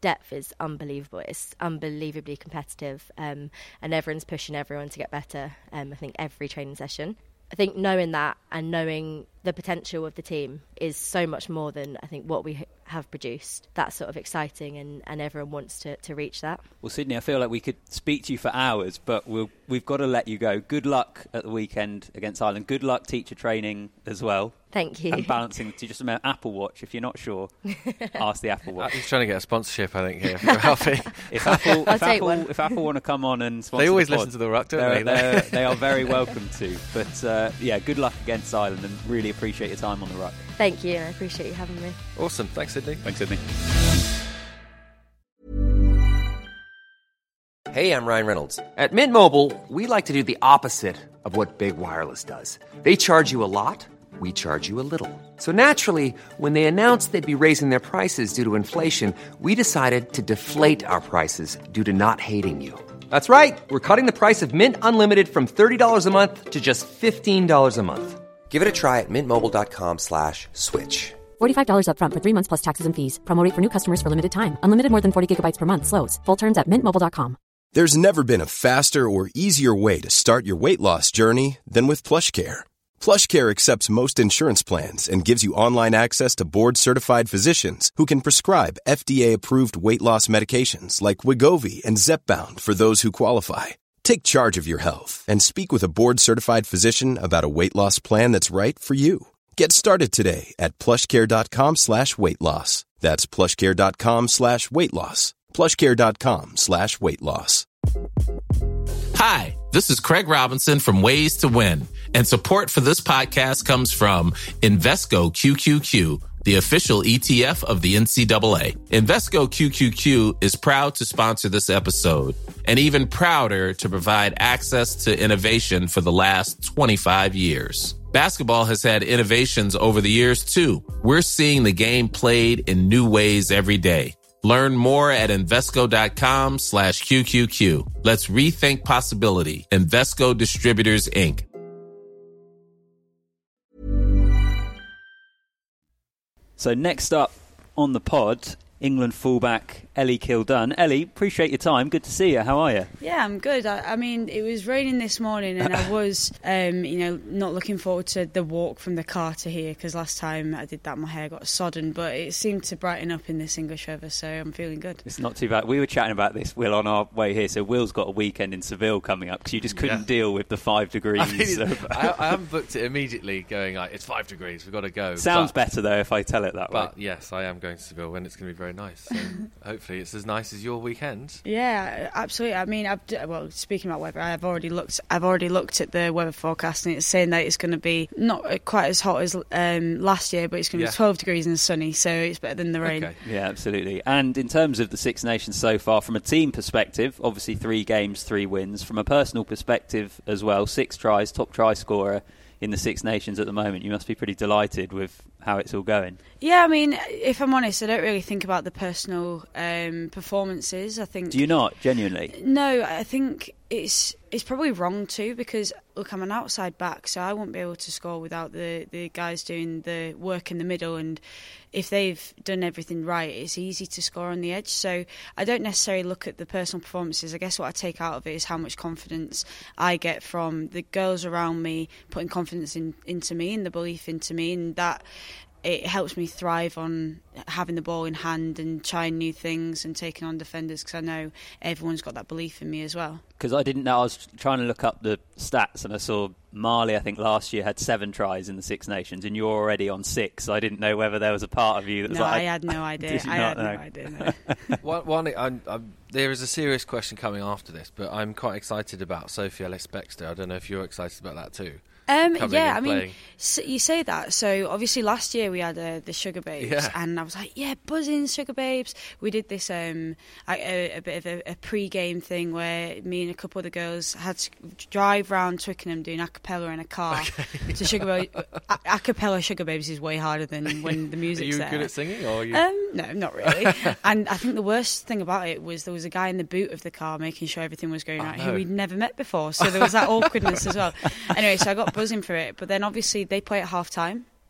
depth is unbelievable. It's unbelievably competitive, um, and everyone's pushing everyone to get better. Um, I think every training session. I think knowing that and knowing the potential of the team is so much more than I think what we have produced. That's sort of exciting, and, and everyone wants to, to reach that. Well, Sydney, I feel like we could speak to you for hours, but we'll, we've got to let you go. Good luck at the weekend against Ireland. Good luck teacher training as well. Thank you. And balancing to just remember Apple Watch. If you're not sure, ask the Apple Watch. He's trying to get a sponsorship, I think, here for Alfie. If Apple, I'll if, take Apple one. if Apple want to come on and sponsor they always the pod, listen to the Ruck, don't they're, they? they're, they are very welcome to. But uh, yeah, good luck against Ireland, and really appreciate your time on the Ruck. Thank you, and I appreciate you having me. Awesome. Thanks, Sydney. Thanks, Sydney. Hey, I'm Ryan Reynolds. At Mint Mobile, we like to do the opposite of what Big Wireless does. They charge you a lot, we charge you a little. So naturally, when they announced they'd be raising their prices due to inflation, we decided to deflate our prices due to not hating you. That's right. We're cutting the price of Mint Unlimited from thirty dollars a month to just fifteen dollars a month. Give it a try at mintmobile.com slash switch. forty-five dollars up front for three months plus taxes and fees. Promo rate for new customers for limited time. Unlimited more than forty gigabytes per month slows. Full terms at mint mobile dot com. There's never been a faster or easier way to start your weight loss journey than with PlushCare. PlushCare accepts most insurance plans and gives you online access to board-certified physicians who can prescribe F D A-approved weight loss medications like Wegovy and Zepbound for those who qualify. Take charge of your health and speak with a board-certified physician about a weight loss plan that's right for you. Get started today at plushcare.com slash weight loss. That's plushcare.com slash weight loss. plushcare.com slash weight loss. Hi, this is Craig Robinson from Ways to Win, and support for this podcast comes from Invesco Q Q Q, the official E T F of the N C double A. Invesco Q Q Q is proud to sponsor this episode, and even prouder to provide access to innovation for the last twenty-five years. Basketball has had innovations over the years, too. We're seeing the game played in new ways every day. Learn more at Invesco.com slash QQQ. Let's rethink possibility. Invesco Distributors, Incorporated. So next up on the pod, England fullback Ellie Kildunn. Ellie, appreciate your time. Good to see you. How are you? Yeah, I'm good. I, I mean, it was raining this morning, and I was, um, you know, not looking forward to the walk from the car to here, because last time I did that, my hair got sodden. But it seemed to brighten up in this English weather, so I'm feeling good. It's not too bad. We were chatting about this, Will, on our way here. So Will's got a weekend in Seville coming up because you just couldn't yeah. deal with the five degrees. I, mean, of, I, I haven't booked it immediately, going like it's five degrees. We've got to go. Sounds but, better though if I tell it that but way. Yes, I am going to Seville, and it's going to be very nice. So hopefully, it's as nice as your weekend. Yeah, absolutely. I mean, I've, well, speaking about weather, I've already looked. I've already looked at the weather forecast, and it's saying that it's going to be not quite as hot as um, last year, but it's going to yeah. be twelve degrees and sunny, so it's better than the rain. Okay. Yeah, absolutely. And in terms of the Six Nations so far, from a team perspective, obviously three games, three wins. From a personal perspective as well, six tries, top try scorer in the Six Nations at the moment. You must be pretty delighted with how it's all going. Yeah, I mean, if I'm honest, I don't really think about the personal um, performances. I think. Do you not, genuinely? No, I think it's it's probably wrong too, because look, I'm an outside back, so I won't be able to score without the, the guys doing the work in the middle, and if they've done everything right, it's easy to score on the edge. So I don't necessarily look at the personal performances. I guess what I take out of it is how much confidence I get from the girls around me, putting confidence in, into me and the belief into me, and that it helps me thrive on having the ball in hand and trying new things and taking on defenders, because I know everyone's got that belief in me as well. Because I didn't know, I was trying to look up the stats, and I saw Mali, I think last year, had seven tries in the Six Nations, and you're already on six, so I didn't know whether there was a part of you that was no, like... I had no idea. Did you I not had know? no idea, no. one, one, I'm, I'm, there is a serious question coming after this, but I'm quite excited about Sophie Ellis-Bextor. I don't know if you're excited about that too. Um, yeah, I mean, so you say that. So obviously last year we had uh, the Sugar Babes, yeah. and I was like, yeah, buzzing Sugar Babes. We did this um, a, a bit of a, a pre-game thing where me and a couple of the girls had to drive round Twickenham doing a cappella in a car. Okay. To Sugar Babes. A, a cappella Sugar Babes is way harder than when the music's there. Are you good at singing? Or are you... Um, no, not really. And I think the worst thing about it was there was a guy in the boot of the car making sure everything was going oh, right, no. who we'd never met before. So there was that awkwardness as well. Anyway, so I got buzzing for it, but then obviously they play at half time,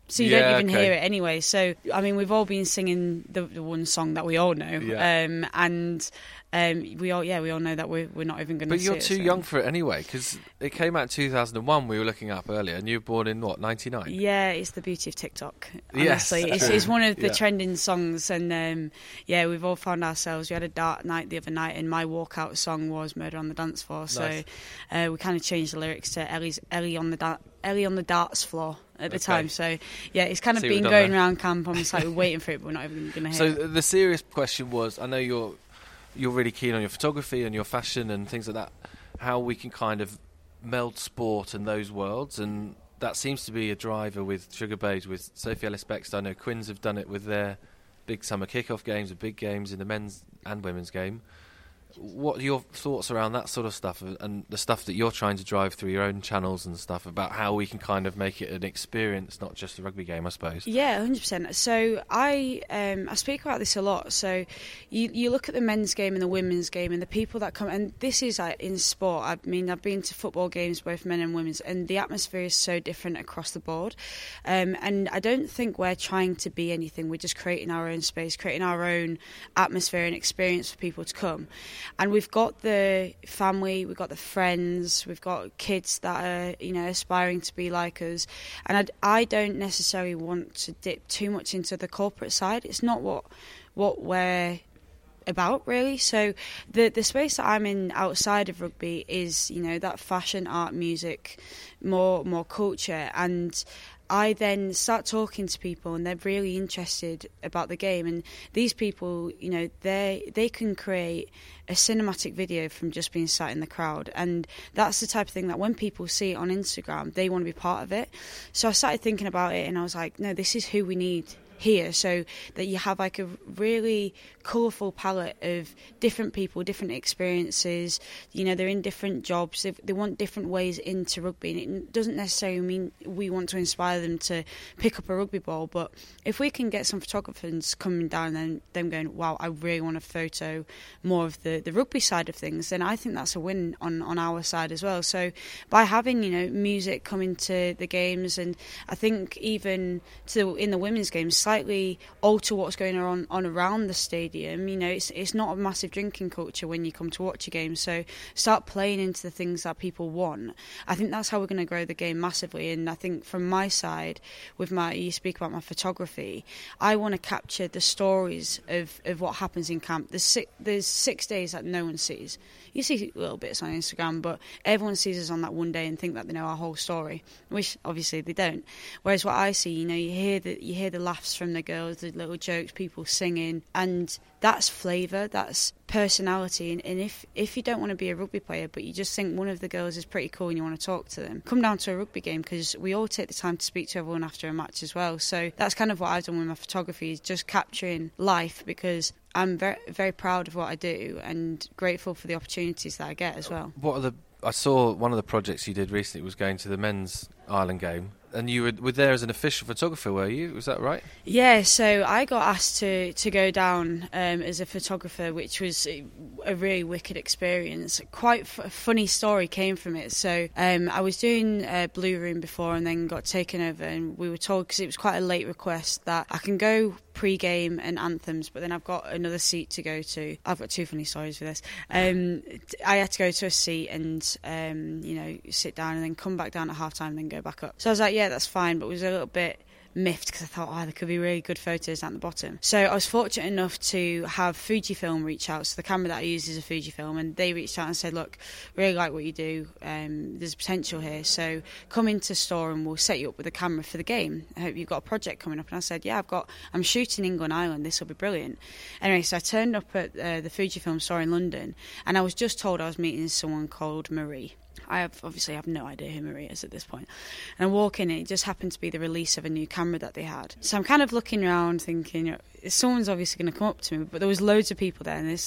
So you Yeah, don't even okay. hear it anyway. So, I mean, we've all been singing the, the one song that we all know. Yeah. Um, and um, we all, yeah, we all know that we're, we're not even going to But see you're it, too so. young for it anyway, because it came out in two thousand one, we were looking up earlier, and you were born in, what, ninety-nine? Yeah, it's the beauty of TikTok. Yes, Honestly, it's, true. it's one of the Yeah. trending songs, and um, yeah, we've all found ourselves. We had a dark night the other night, and my walkout song was "Murder on the Dance Floor." So Nice. uh, we kind of changed the lyrics to Ellie's Ellie on the da- Ellie on the darts floor at the Okay. time. So yeah, it's kind of See what been we've done going there. around camp. I'm just like we're waiting for it, but we're not even going to So hear it. the serious question was, I know you're you're really keen on your photography and your fashion and things like that, how we can kind of meld sport and those worlds, and that seems to be a driver with Sugar Babes, with Sophie Ellis-Bextor. I know Quins have done it with their big summer kick-off games, the big games in the men's and women's game. What are your thoughts around that sort of stuff and the stuff that you're trying to drive through your own channels and stuff about how we can kind of make it an experience, not just a rugby game, I suppose? Yeah, one hundred percent. So I um, I speak about this a lot. So you you look at the men's game and the women's game and the people that come, and this is like, in sport. I mean, I've been to football games, both men and women's, and the atmosphere is so different across the board. Um, and I don't think we're trying to be anything. We're just creating our own space, creating our own atmosphere and experience for people to come. And we've got the family, we've got the friends, we've got kids that are, you know, aspiring to be like us. And I, I don't necessarily want to dip too much into the corporate side. It's not what what we're about, really. So the the space that I'm in outside of rugby is, you know, that fashion, art, music, more more culture. And I then start talking to people, and they're really interested about the game. And these people, you know, they they can create a cinematic video from just being sat in the crowd, and that's the type of thing that when people see it on Instagram, they want to be part of it. So I started thinking about it, and I was like, no, this is who we need here, so that you have like a really colourful palette of different people, different experiences. You know, they're in different jobs, they, they want different ways into rugby, and it doesn't necessarily mean we want to inspire them to pick up a rugby ball, but if we can get some photographers coming down and them going, wow, I really want to photo more of the, the rugby side of things, then I think that's a win on, on our side as well. So by having, you know, music coming to the games, and I think even to in the women's games, slightly alter what's going on, on around the stadium. You know, it's it's not a massive drinking culture when you come to watch a game, so start playing into the things that people want. I think that's how we're going to grow the game massively. And I think from my side, with my, you speak about my photography, I want to capture the stories of, of what happens in camp. There's six, there's six days that no one sees. You see little bits on Instagram, but everyone sees us on that one day and think that they know our whole story, which obviously they don't. Whereas what I see, you know, you hear the you hear the laughs from the girls, the little jokes, people singing, and that's flavour, that's personality. And, and if, if you don't want to be a rugby player, but you just think one of the girls is pretty cool and you want to talk to them, come down to a rugby game, because we all take the time to speak to everyone after a match as well. So that's kind of what I've done with my photography, is just capturing life, because I'm very very proud of what I do and grateful for the opportunities that I get as well. What are the? I saw one of the projects you did recently was going to the men's Ireland game, and you were, were there as an official photographer, were you? Was that right? Yeah, so I got asked to, to go down um, as a photographer, which was a really wicked experience. Quite f- a funny story came from it. So um, I was doing uh, Blue Room before and then got taken over, and we were told, because it was quite a late request, that I can go pre-game and anthems, but then I've got another seat to go to. I've got two funny stories for this. Um, I had to go to a seat and, um, you know, sit down and then come back down at half-time and then go back up. So I was like, yeah, that's fine, but it was a little bit miffed because I thought, oh, there could be really good photos down the bottom. So I was fortunate enough to have Fujifilm reach out. So the camera that I use is a Fujifilm, and they reached out and said, look, really like what you do, um, there's potential here, so come into store and we'll set you up with a camera for the game. I hope you've got a project coming up. And I said, yeah, I've got, I'm shooting England Ireland, this will be brilliant. Anyway, so I turned up at uh, the Fujifilm store in London, and I was just told I was meeting someone called Marie. I have, obviously have no idea who Marie is at this point. And I walk in, and it just happened to be the release of a new camera that they had. So I'm kind of looking around thinking, someone's obviously going to come up to me, but there was loads of people there, and there's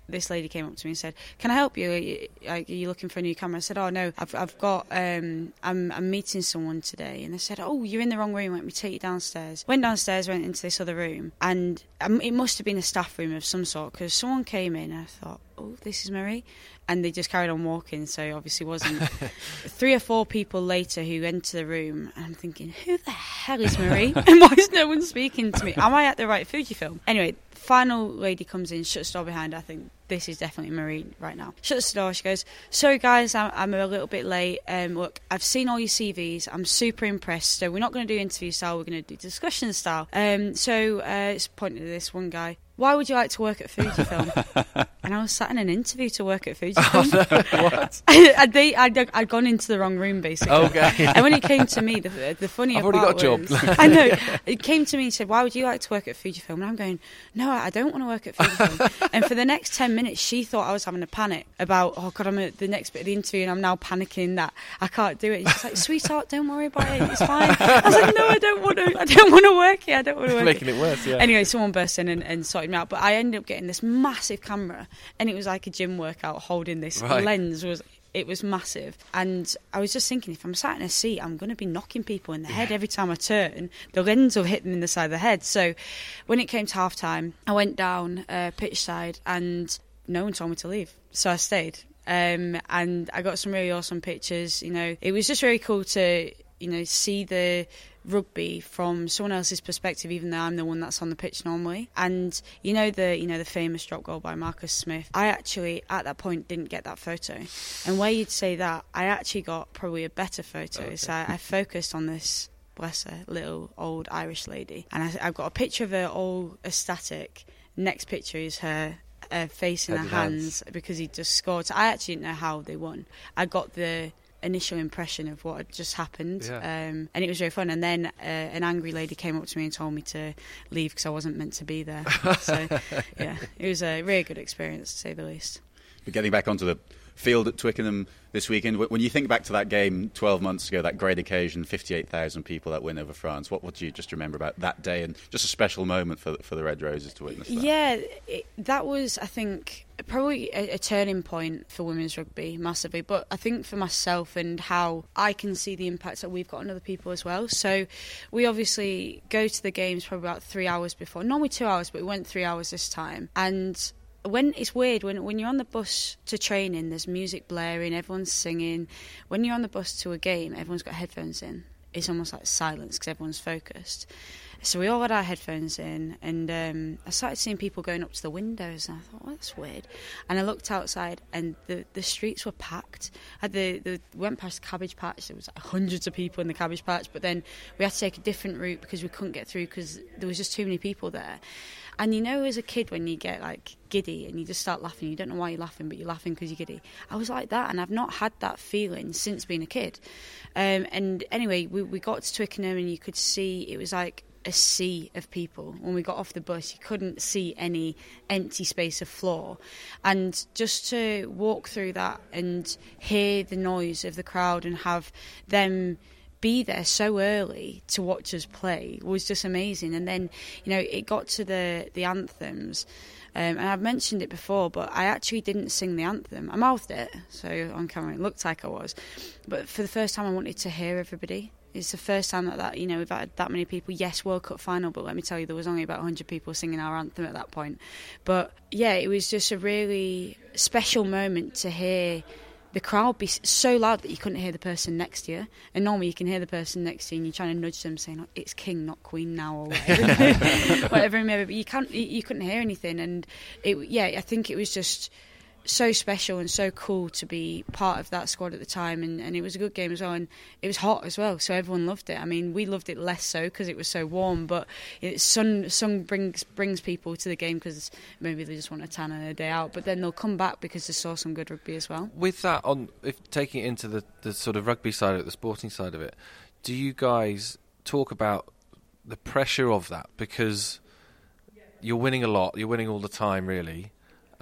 this lady came up to me and said, "Can I help you? Are you, are you looking for a new camera?" I said, "Oh no, I've I've got um I'm I'm meeting someone today." And they said, "Oh, you're in the wrong room. Let me take you downstairs." Went downstairs, went into this other room, and um, it must have been a staff room of some sort because someone came in. And I thought, "Oh, this is Marie," and they just carried on walking. So obviously wasn't. Three or four people later who enter the room, and I'm thinking, "Who the hell is Marie? And why is no one speaking to me? Am I at the right Fujifilm?" Anyway, final lady comes in, shuts the door behind her. I think this is definitely Marie right now. Shuts the door. She goes, "Sorry guys, I'm, I'm a little bit late. Um, look, I've seen all your C Vs. I'm super impressed. So we're not going to do interview style. We're going to do discussion style. Um, so uh, it's pointing to this one guy. Why would you like to work at Fujifilm?" And I was sat in an interview to work at Fujifilm. Oh, no, what? I'd, they, I'd, I'd gone into the wrong room, basically. Okay. And when it came to me, the, the funnier I've already part got a was, job. I know. It came to me and said, "Why would you like to work at Fujifilm?" And I'm going, "No, I don't want to work at Fujifilm." And for the next ten minutes, she thought I was having a panic about, "Oh, God, I'm at the next bit of the interview and I'm now panicking that I can't do it." And she's like, "Sweetheart, don't worry about it. It's fine." I was like, "No, I don't want to. I don't want to work here. I don't want to work Making here." it worse, yeah. Anyway, someone burst in and, and sorted me out. But I ended up getting this massive camera, and it was like a gym workout holding this Right. lens. was It was massive. And I was just thinking, if I'm sat in a seat, I'm going to be knocking people in the head every time I turn. The lens will hit them in the side of the head. So when it came to half time, I went down uh, pitch side and no one told me to leave. So I stayed. Um, and I got some really awesome pictures. You know, it was just really cool to, you know, see the rugby from someone else's perspective, even though I'm the one that's on the pitch normally. And you know the you know the famous drop goal by Marcus Smith, I actually at that point didn't get that photo. And where you'd say that, I actually got probably a better photo. Okay. So I, I focused on this, bless her, little old Irish lady, and I, I've got a picture of her all ecstatic. Next picture is her uh, face in her hands, hands because he just scored. So I actually didn't know how they won. I got the initial impression of what had just happened, yeah. um, and it was very fun. And then uh, an angry lady came up to me and told me to leave because I wasn't meant to be there. So yeah, it was a really good experience, to say the least. But getting back onto the field at Twickenham this weekend, when you think back to that game twelve months ago, that great occasion, fifty-eight thousand people, that win over France, what, what do you just remember about that day and just a special moment for, for the Red Roses to witness that? Yeah, it, that was, I think, probably a, a turning point for women's rugby, massively. But I think for myself and how I can see the impacts that we've got on other people as well. So we obviously go to the games probably about three hours before. Normally two hours, but we went three hours this time. And when it's weird, when when you're on the bus to training, there's music blaring, everyone's singing. When you're on the bus to a game, everyone's got headphones in. It's almost like silence because everyone's focused. So we all had our headphones in, and um, I started seeing people going up to the windows, and I thought, "Oh, that's weird." And I looked outside, and the, the streets were packed. I had the, the went past the Cabbage Patch. There was like hundreds of people in the Cabbage Patch, but then we had to take a different route because we couldn't get through because there was just too many people there. And you know, as a kid, when you get like giddy and you just start laughing, you don't know why you're laughing, but you're laughing because you're giddy. I was like that, and I've not had that feeling since being a kid. Um, and anyway, we, we got to Twickenham, and you could see it was like a sea of people. When we got off the bus, you couldn't see any empty space of floor. And just to walk through that and hear the noise of the crowd and have them be there so early to watch us play was just amazing. And then, you know, it got to the, the anthems. Um, and I've mentioned it before, but I actually didn't sing the anthem. I mouthed it, so on camera it looked like I was. But for the first time, I wanted to hear everybody. It's the first time that, that you know, we've had that many people. Yes, World Cup final, but let me tell you, there was only about one hundred people singing our anthem at that point. But yeah, it was just a really special moment to hear the crowd be so loud that you couldn't hear the person next to you. And normally you can hear the person next to you and you're trying to nudge them saying, "Oh, it's king, not queen now," or whatever, whatever it may be. But you can't, you couldn't hear anything. And it, yeah, I think it was just so special and so cool to be part of that squad at the time, and, and it was a good game as well, and it was hot as well, so everyone loved it. I mean, we loved it less so because it was so warm, but it, sun sun brings brings people to the game because maybe they just want a tan and a day out, but then they'll come back because they saw some good rugby as well. With that, on if taking it into the, the sort of rugby side of it, the sporting side of it, do you guys talk about the pressure of that? Because you're winning a lot, you're winning all the time, really.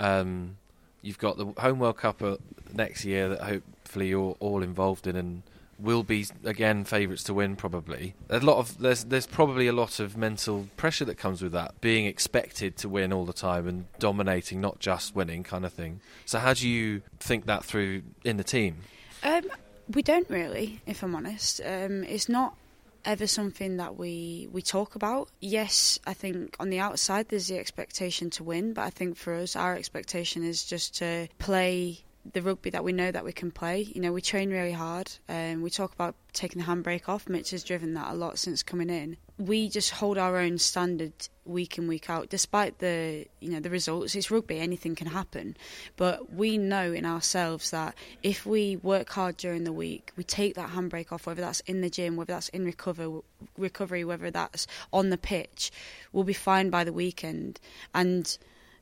Um, You've got the Home World Cup next year that hopefully you're all involved in and will be again favourites to win probably. A lot of there's there's probably a lot of mental pressure that comes with that, being expected to win all the time and dominating, not just winning kind of thing. So how do you think that through in the team? Um, we don't really, if I'm honest. Um, it's not ever something that we we talk about. Yes, I think on the outside there's the expectation to win, but I think for us our expectation is just to play the rugby that we know that we can play. You know, we train really hard, and um, we talk about taking the handbrake off. Mitch has driven that a lot since coming in. We just hold our own standard week in, week out, despite the you know the results. It's rugby, anything can happen, but we know in ourselves that if we work hard during the week, we take that handbrake off, whether that's in the gym, whether that's in recover, recovery, whether that's on the pitch, we'll be fine by the weekend. And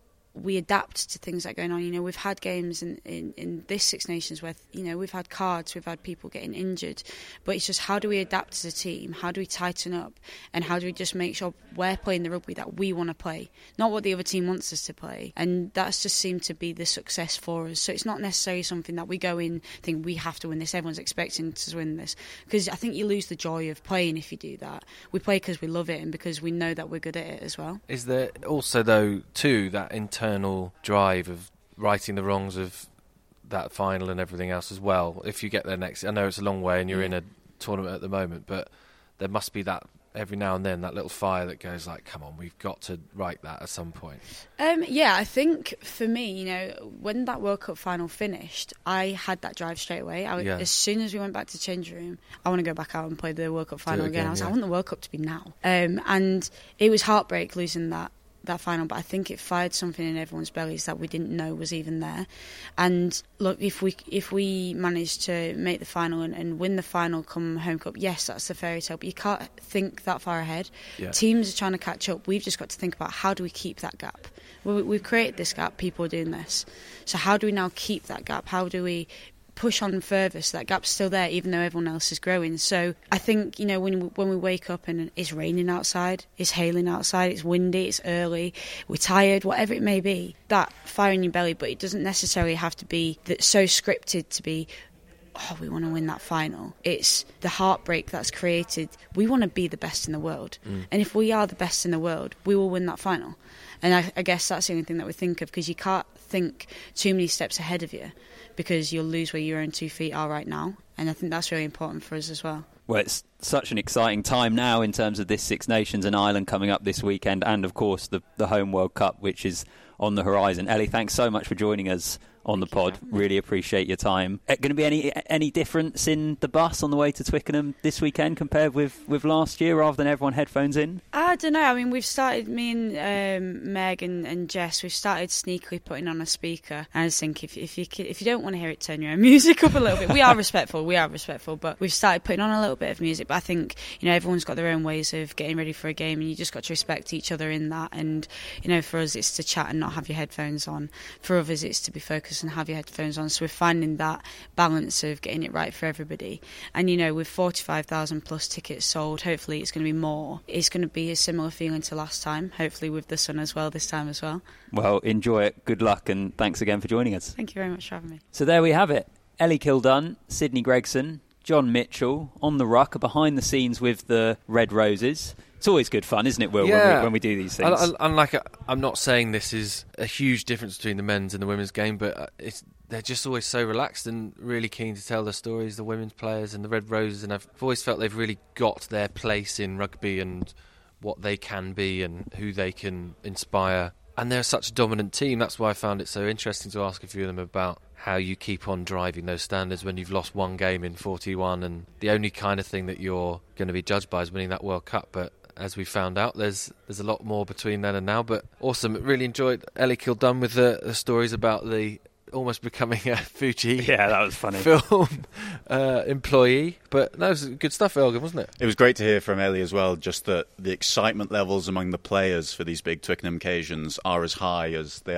we adapt to things that are going on. You know, we've had games in, in, in this Six Nations where, you know, we've had cards, we've had people getting injured, but it's just how do we adapt as a team? How do we tighten up? And how do we just make sure we're playing the rugby that we want to play, not what the other team wants us to play? And that's just seemed to be the success for us. So it's not necessarily something that we go in, think we have to win this, everyone's expecting to win this. Because I think you lose the joy of playing if you do that. We play because we love it and because we know that we're good at it as well. Is there also, though, too, that internal drive of righting the wrongs of that final and everything else as well? If you get there next, I know it's a long way and you're yeah. in a tournament at the moment, but there must be that every now and then, that little fire that goes like, come on, we've got to right that at some point. Um, yeah, I think for me, you know, when that World Cup final finished, I had that drive straight away. I, yeah. As soon as we went back to the changing room, I want to go back out and play the World Cup final again. again. I was yeah. like, I want the World Cup to be now. Um, and it was heartbreak losing that that final, but I think it fired something in everyone's bellies that we didn't know was even there. And look, if we if we manage to make the final and, and win the final come Home Cup, yes, that's the fairy tale, but you can't think that far ahead. Yeah. Teams are trying to catch up. We've just got to think about how do we keep that gap. We, we've created this gap, people are doing this. So how do we now keep that gap? How do we push on further so that gap's still there even though everyone else is growing? So I think, you know, when we, when we wake up and it's raining outside, it's hailing outside, it's windy, it's early, we're tired, whatever it may be, that fire in your belly, but it doesn't necessarily have to be that so scripted to be, oh, we want to win that final. It's the heartbreak that's created. We want to be the best in the world. Mm. And if we are the best in the world, we will win that final. And I, I guess that's the only thing that we think of, because you can't think too many steps ahead of you, because you'll lose where your own two feet are right now. And I think that's really important for us as well. Well, it's such an exciting time now in terms of this Six Nations and Ireland coming up this weekend, and of course the, the Home World Cup, which is on the horizon. Ellie, thanks so much for joining us on the pod. Really appreciate your time. Uh, going to be any any difference in the bus on the way to Twickenham this weekend compared with, with last year, rather than everyone headphones in? I don't know. I mean, we've started, me and um, Meg and, and Jess, we've started sneakily putting on a speaker. And I just think if, if, you, if you don't want to hear it, turn your own music up a little bit. We are respectful, we are respectful, but we've started putting on a little bit of music. But I think, you know, everyone's got their own ways of getting ready for a game, and you just got to respect each other in that. And, you know, for us, it's to chat and not have your headphones on. For others, it's to be focused and have your headphones on. So we're finding that balance of getting it right for everybody. And, you know, with forty-five thousand plus tickets sold, hopefully it's going to be more. It's going to be a similar feeling to last time, hopefully with the sun as well this time as well. Well, enjoy it. Good luck, and thanks again for joining us. Thank you very much for having me. So there we have it. Ellie Kildunn, Sydney Gregson, John Mitchell on the ruck, behind the scenes with the Red Roses. It's always good fun, isn't it, Will, yeah. when, we, when we do these things? I, I, I'm, like, I'm not saying this is a huge difference between the men's and the women's game, but it's, they're just always so relaxed and really keen to tell their stories, the women's players and the Red Roses, and I've always felt they've really got their place in rugby and what they can be and who they can inspire. And they're such a dominant team. That's why I found it so interesting to ask a few of them about how you keep on driving those standards when you've lost one game in forty-one, and the only kind of thing that you're going to be judged by is winning that World Cup. But as we found out, there's there's a lot more between then and now. But awesome. Really enjoyed Ellie Kildunn with the, the stories about the almost becoming a Fuji yeah, that was funny. film uh, employee. But that was good stuff, Elgin, wasn't it? It was great to hear from Ellie as well, just that the excitement levels among the players for these big Twickenham occasions are as high as they are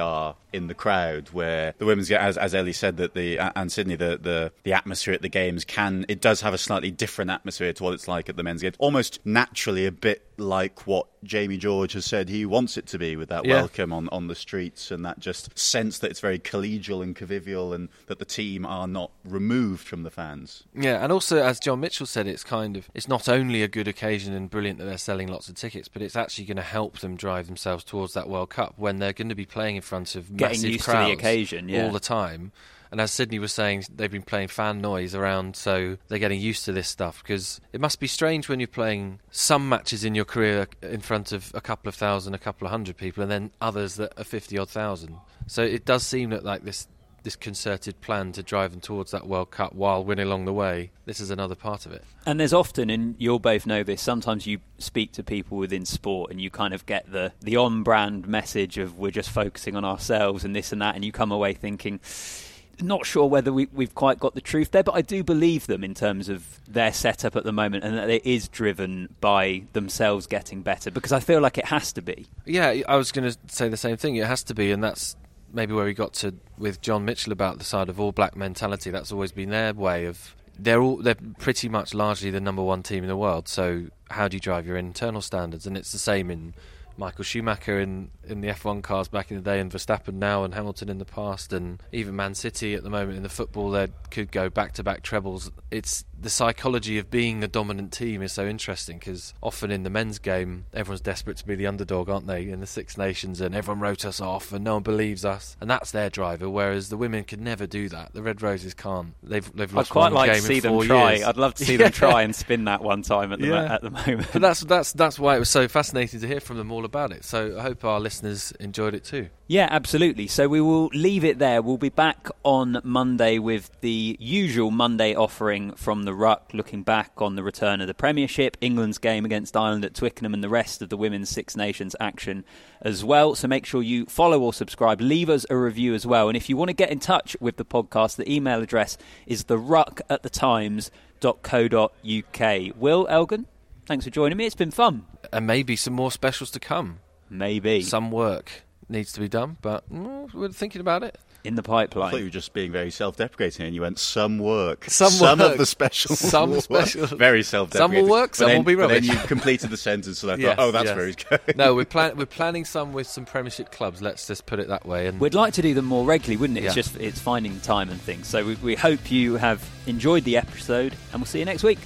in the crowd, where the women's, as, as Ellie said, that the and Sydney, the, the, the atmosphere at the games can, it does have a slightly different atmosphere to what it's like at the men's games. Almost naturally a bit like what Jamie George has said he wants it to be, with that yeah. welcome on, on the streets and that just sense that it's very collegial and convivial and that the team are not removed from the fans. Yeah, and also, as John Mitchell said, it's kind of, it's not only a good occasion and brilliant that they're selling lots of tickets, but it's actually going to help them drive themselves towards that World Cup when they're going to be playing in front of Getting massive used crowds to the occasion, yeah. all the time. And as Sydney was saying, they've been playing fan noise around, so they're getting used to this stuff. Because it must be strange when you're playing some matches in your career in front of a couple of thousand, a couple of hundred people, and then others that are fifty-odd thousand. So it does seem that like this this concerted plan to drive them towards that World Cup while winning along the way, this is another part of it. And there's often, and you'll both know this, sometimes you speak to people within sport and you kind of get the, the on-brand message of we're just focusing on ourselves and this and that, and you come away thinking, not sure whether we, we've quite got the truth there, but I do believe them in terms of their setup at the moment and that it is driven by themselves getting better, because I feel like it has to be. Yeah, I was going to say the same thing. It has to be, and that's maybe where we got to with John Mitchell about the side of all black mentality. That's always been their way of, they're all they're pretty much largely the number one team in the world, so how do you drive your internal standards? And it's the same in Michael Schumacher in, in the F one cars back in the day, and Verstappen now, and Hamilton in the past, and even Man City at the moment in the football, they could go back-to-back trebles. It's the psychology of being a dominant team is so interesting, because often in the men's game, everyone's desperate to be the underdog, aren't they, in the Six Nations, and everyone wrote us off, and no one believes us, and that's their driver, whereas the women could never do that. The Red Roses can't. They've, they've lost I'd quite one like game to see in them four try. years. I'd love to see yeah. them try and spin that one time at the, yeah. mo- at the moment. But that's, that's, that's why it was so fascinating to hear from them all about it, so I hope our listeners enjoyed it too. Yeah, absolutely. So we will leave it there. We'll be back on Monday with the usual Monday offering from the Ruck, looking back on the return of the Premiership, England's game against Ireland at Twickenham, and the rest of the Women's Six Nations action as well. So make sure you follow or subscribe. Leave us a review as well. And if you want to get in touch with the podcast, the email address is the ruck at the times dot co dot uk. Will, Elgin, thanks for joining me. It's been fun. And maybe some more specials to come. Maybe. Some work needs to be done, but mm, we're thinking about it. In the pipeline. I thought you were just being very self-deprecating and you went, some work. Some, some work. of the specials. Some specials. Very self-deprecating. Some will work, some then, will be rubbish. But then you completed the sentence and I yes, thought, oh, that's yes. where he's going. No, we're, plan- we're planning some with some Premiership clubs, let's just put it that way. And we'd like to do them more regularly, wouldn't it? Yeah. It's just it's finding time and things. So we, we hope you have enjoyed the episode, and we'll see you next week.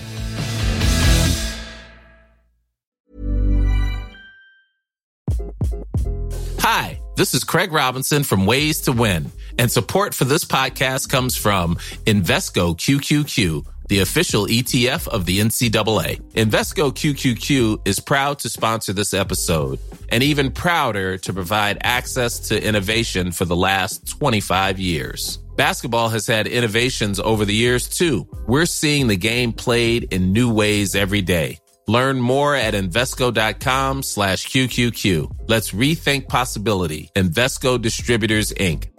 Hi, this is Craig Robinson from Ways to Win, and support for this podcast comes from Invesco Q Q Q, the official E T F of the N C double A. Invesco Q Q Q is proud to sponsor this episode, and even prouder to provide access to innovation for the last twenty-five years. Basketball has had innovations over the years, too. We're seeing the game played in new ways every day. Learn more at Invesco.com slash QQQ. Let's rethink possibility. Invesco Distributors, Incorporated.